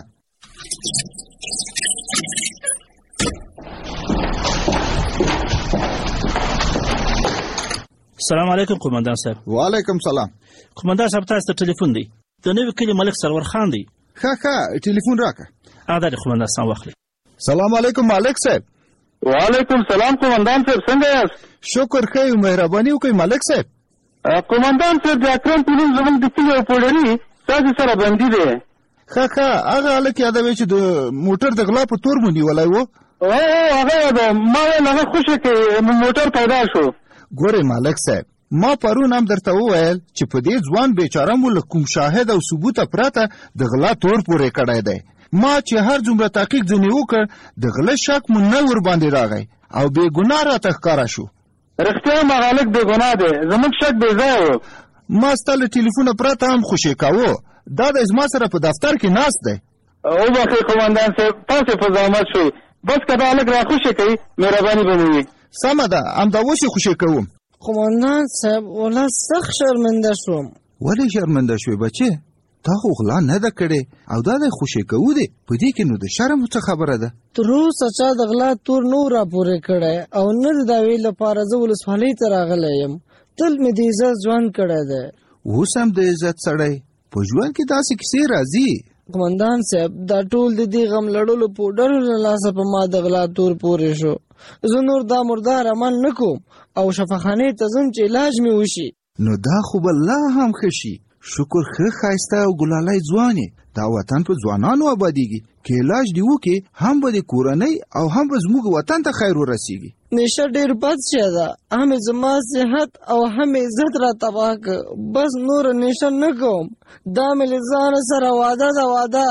سلام علیکم قومندان صاحب. وعلیکم سلام. قومندان صاحب تاسو ته ټلیفون دی. د نوي کلي ملک سرور خان دی. ښه ټلیفون راکړه. دا دی قومندان صاحب واخلئ. سلام علیکم ملک صاحب. وعلیکم سلام قومندان صاحب، څنګه یاست؟ شکر ښه یو، مهرباني وکړئ ملک صاحب. قومندان صاحب د اکرم پولیس زموږ د کلي یو پوډري تاسو سره بندي دی. ښه هغه هلک یادوي چې د موټر د غلا په تور مو نیولی و. هغه یاده ما ویل هغه خوشي کوي موټر پیدا شو. ګورئ ملک صاحب، ما پرون هم درته وویل چې په دې ځوان بیچاره مو له کوم شاهد او ثبوته پرته د غلا تور پورې کړی دی. ما چې هر څومره تحقیق ځینې وکړ د غله شک مو نه ورباندې راغی او بې ګناه راته ښکاره شو. رښتیا هم هغه هلک بې ګناه دی، زموږ شک بې ځایه و. ما ستا له ټلیفونه پرته هم خوشي کاوه. دا دی زما سره په دفتر کې ناست دی. وبخئ قومندان صاحب، تاسې په زحمت شوئ. بس که دا هلک را خوشي کوي مهرباني به مو وي. سمه ده، همدا اوس یې خوشي کوم. قومندان صاحب والله سخت شرمنده شوم. ولې شرمنده شوې بچې؟ تا خو غلا نه ده کړې او دا دی خوشي کوو دی. په دې کې نو د شرم څه خبره ده؟ تر اوسه چا د غلا تور نه راپورې کړی او نه د دعوې لپاره زه ولسوالۍ ته راغلی یم. تل مې د عزت ژوند کړی دی. اوس هم د عزت سړی په ژوند کې داسې کیسې راځي. قومندان صاحب دا ټول د دې غم لړلو پوډرو له لاسه په ما د غلا تور پورې شو. زه نور دا مردار عمل نه کوم او شفاخانې ته ځم چې علاج مې وشي. نو دا خو به لا هم ښه شي. شکر ښه ښایسته او ګلالی ځوان یې. دا وطن په ځوانانو آبادیږي. که علاج دې وکړې هم به د کورنۍ او هم به زموږ وطن ته خیر ورسیږي. نشه ډېر بد شی ده. هم زما صحت او هم عزت را تباه که. بس نور نشه نه کوم. دا مې له ځانه سره وعده ده وعده.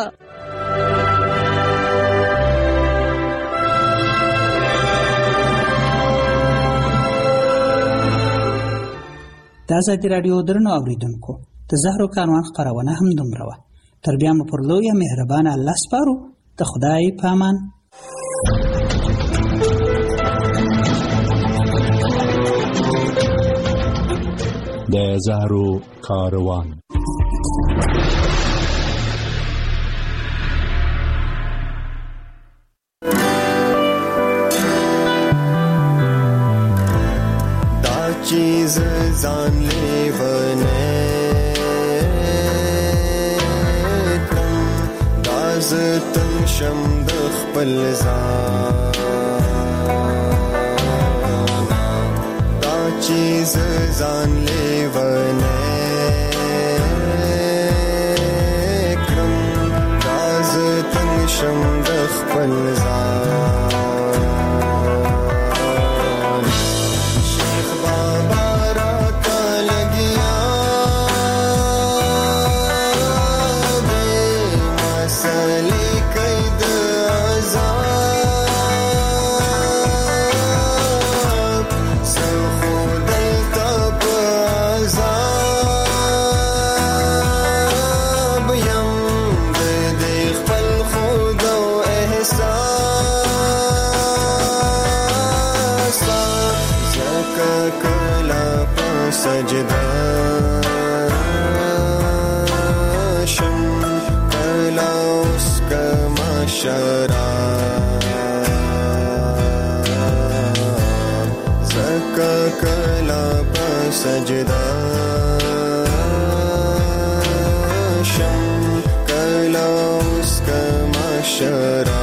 د ازادي راډیو درنو اوریدونکو، د زهرو کاروان خپرونه هم دومره وه. تر بیا مو پر لویه مهربانه الله سپارو. د خدای په امان. د زهرو کاروان. دا چیز ځان لیونه کړم، دا زه تنګ شم د خپل ځان، دا چیز ځان لیونه کړم، دا زه تنګ شم د خپل ځان. سجده شم کلا اوس کما شرا زکا کلا په سجده شم کلا اوس کما شرا.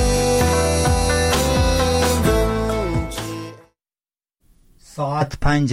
ساعت 5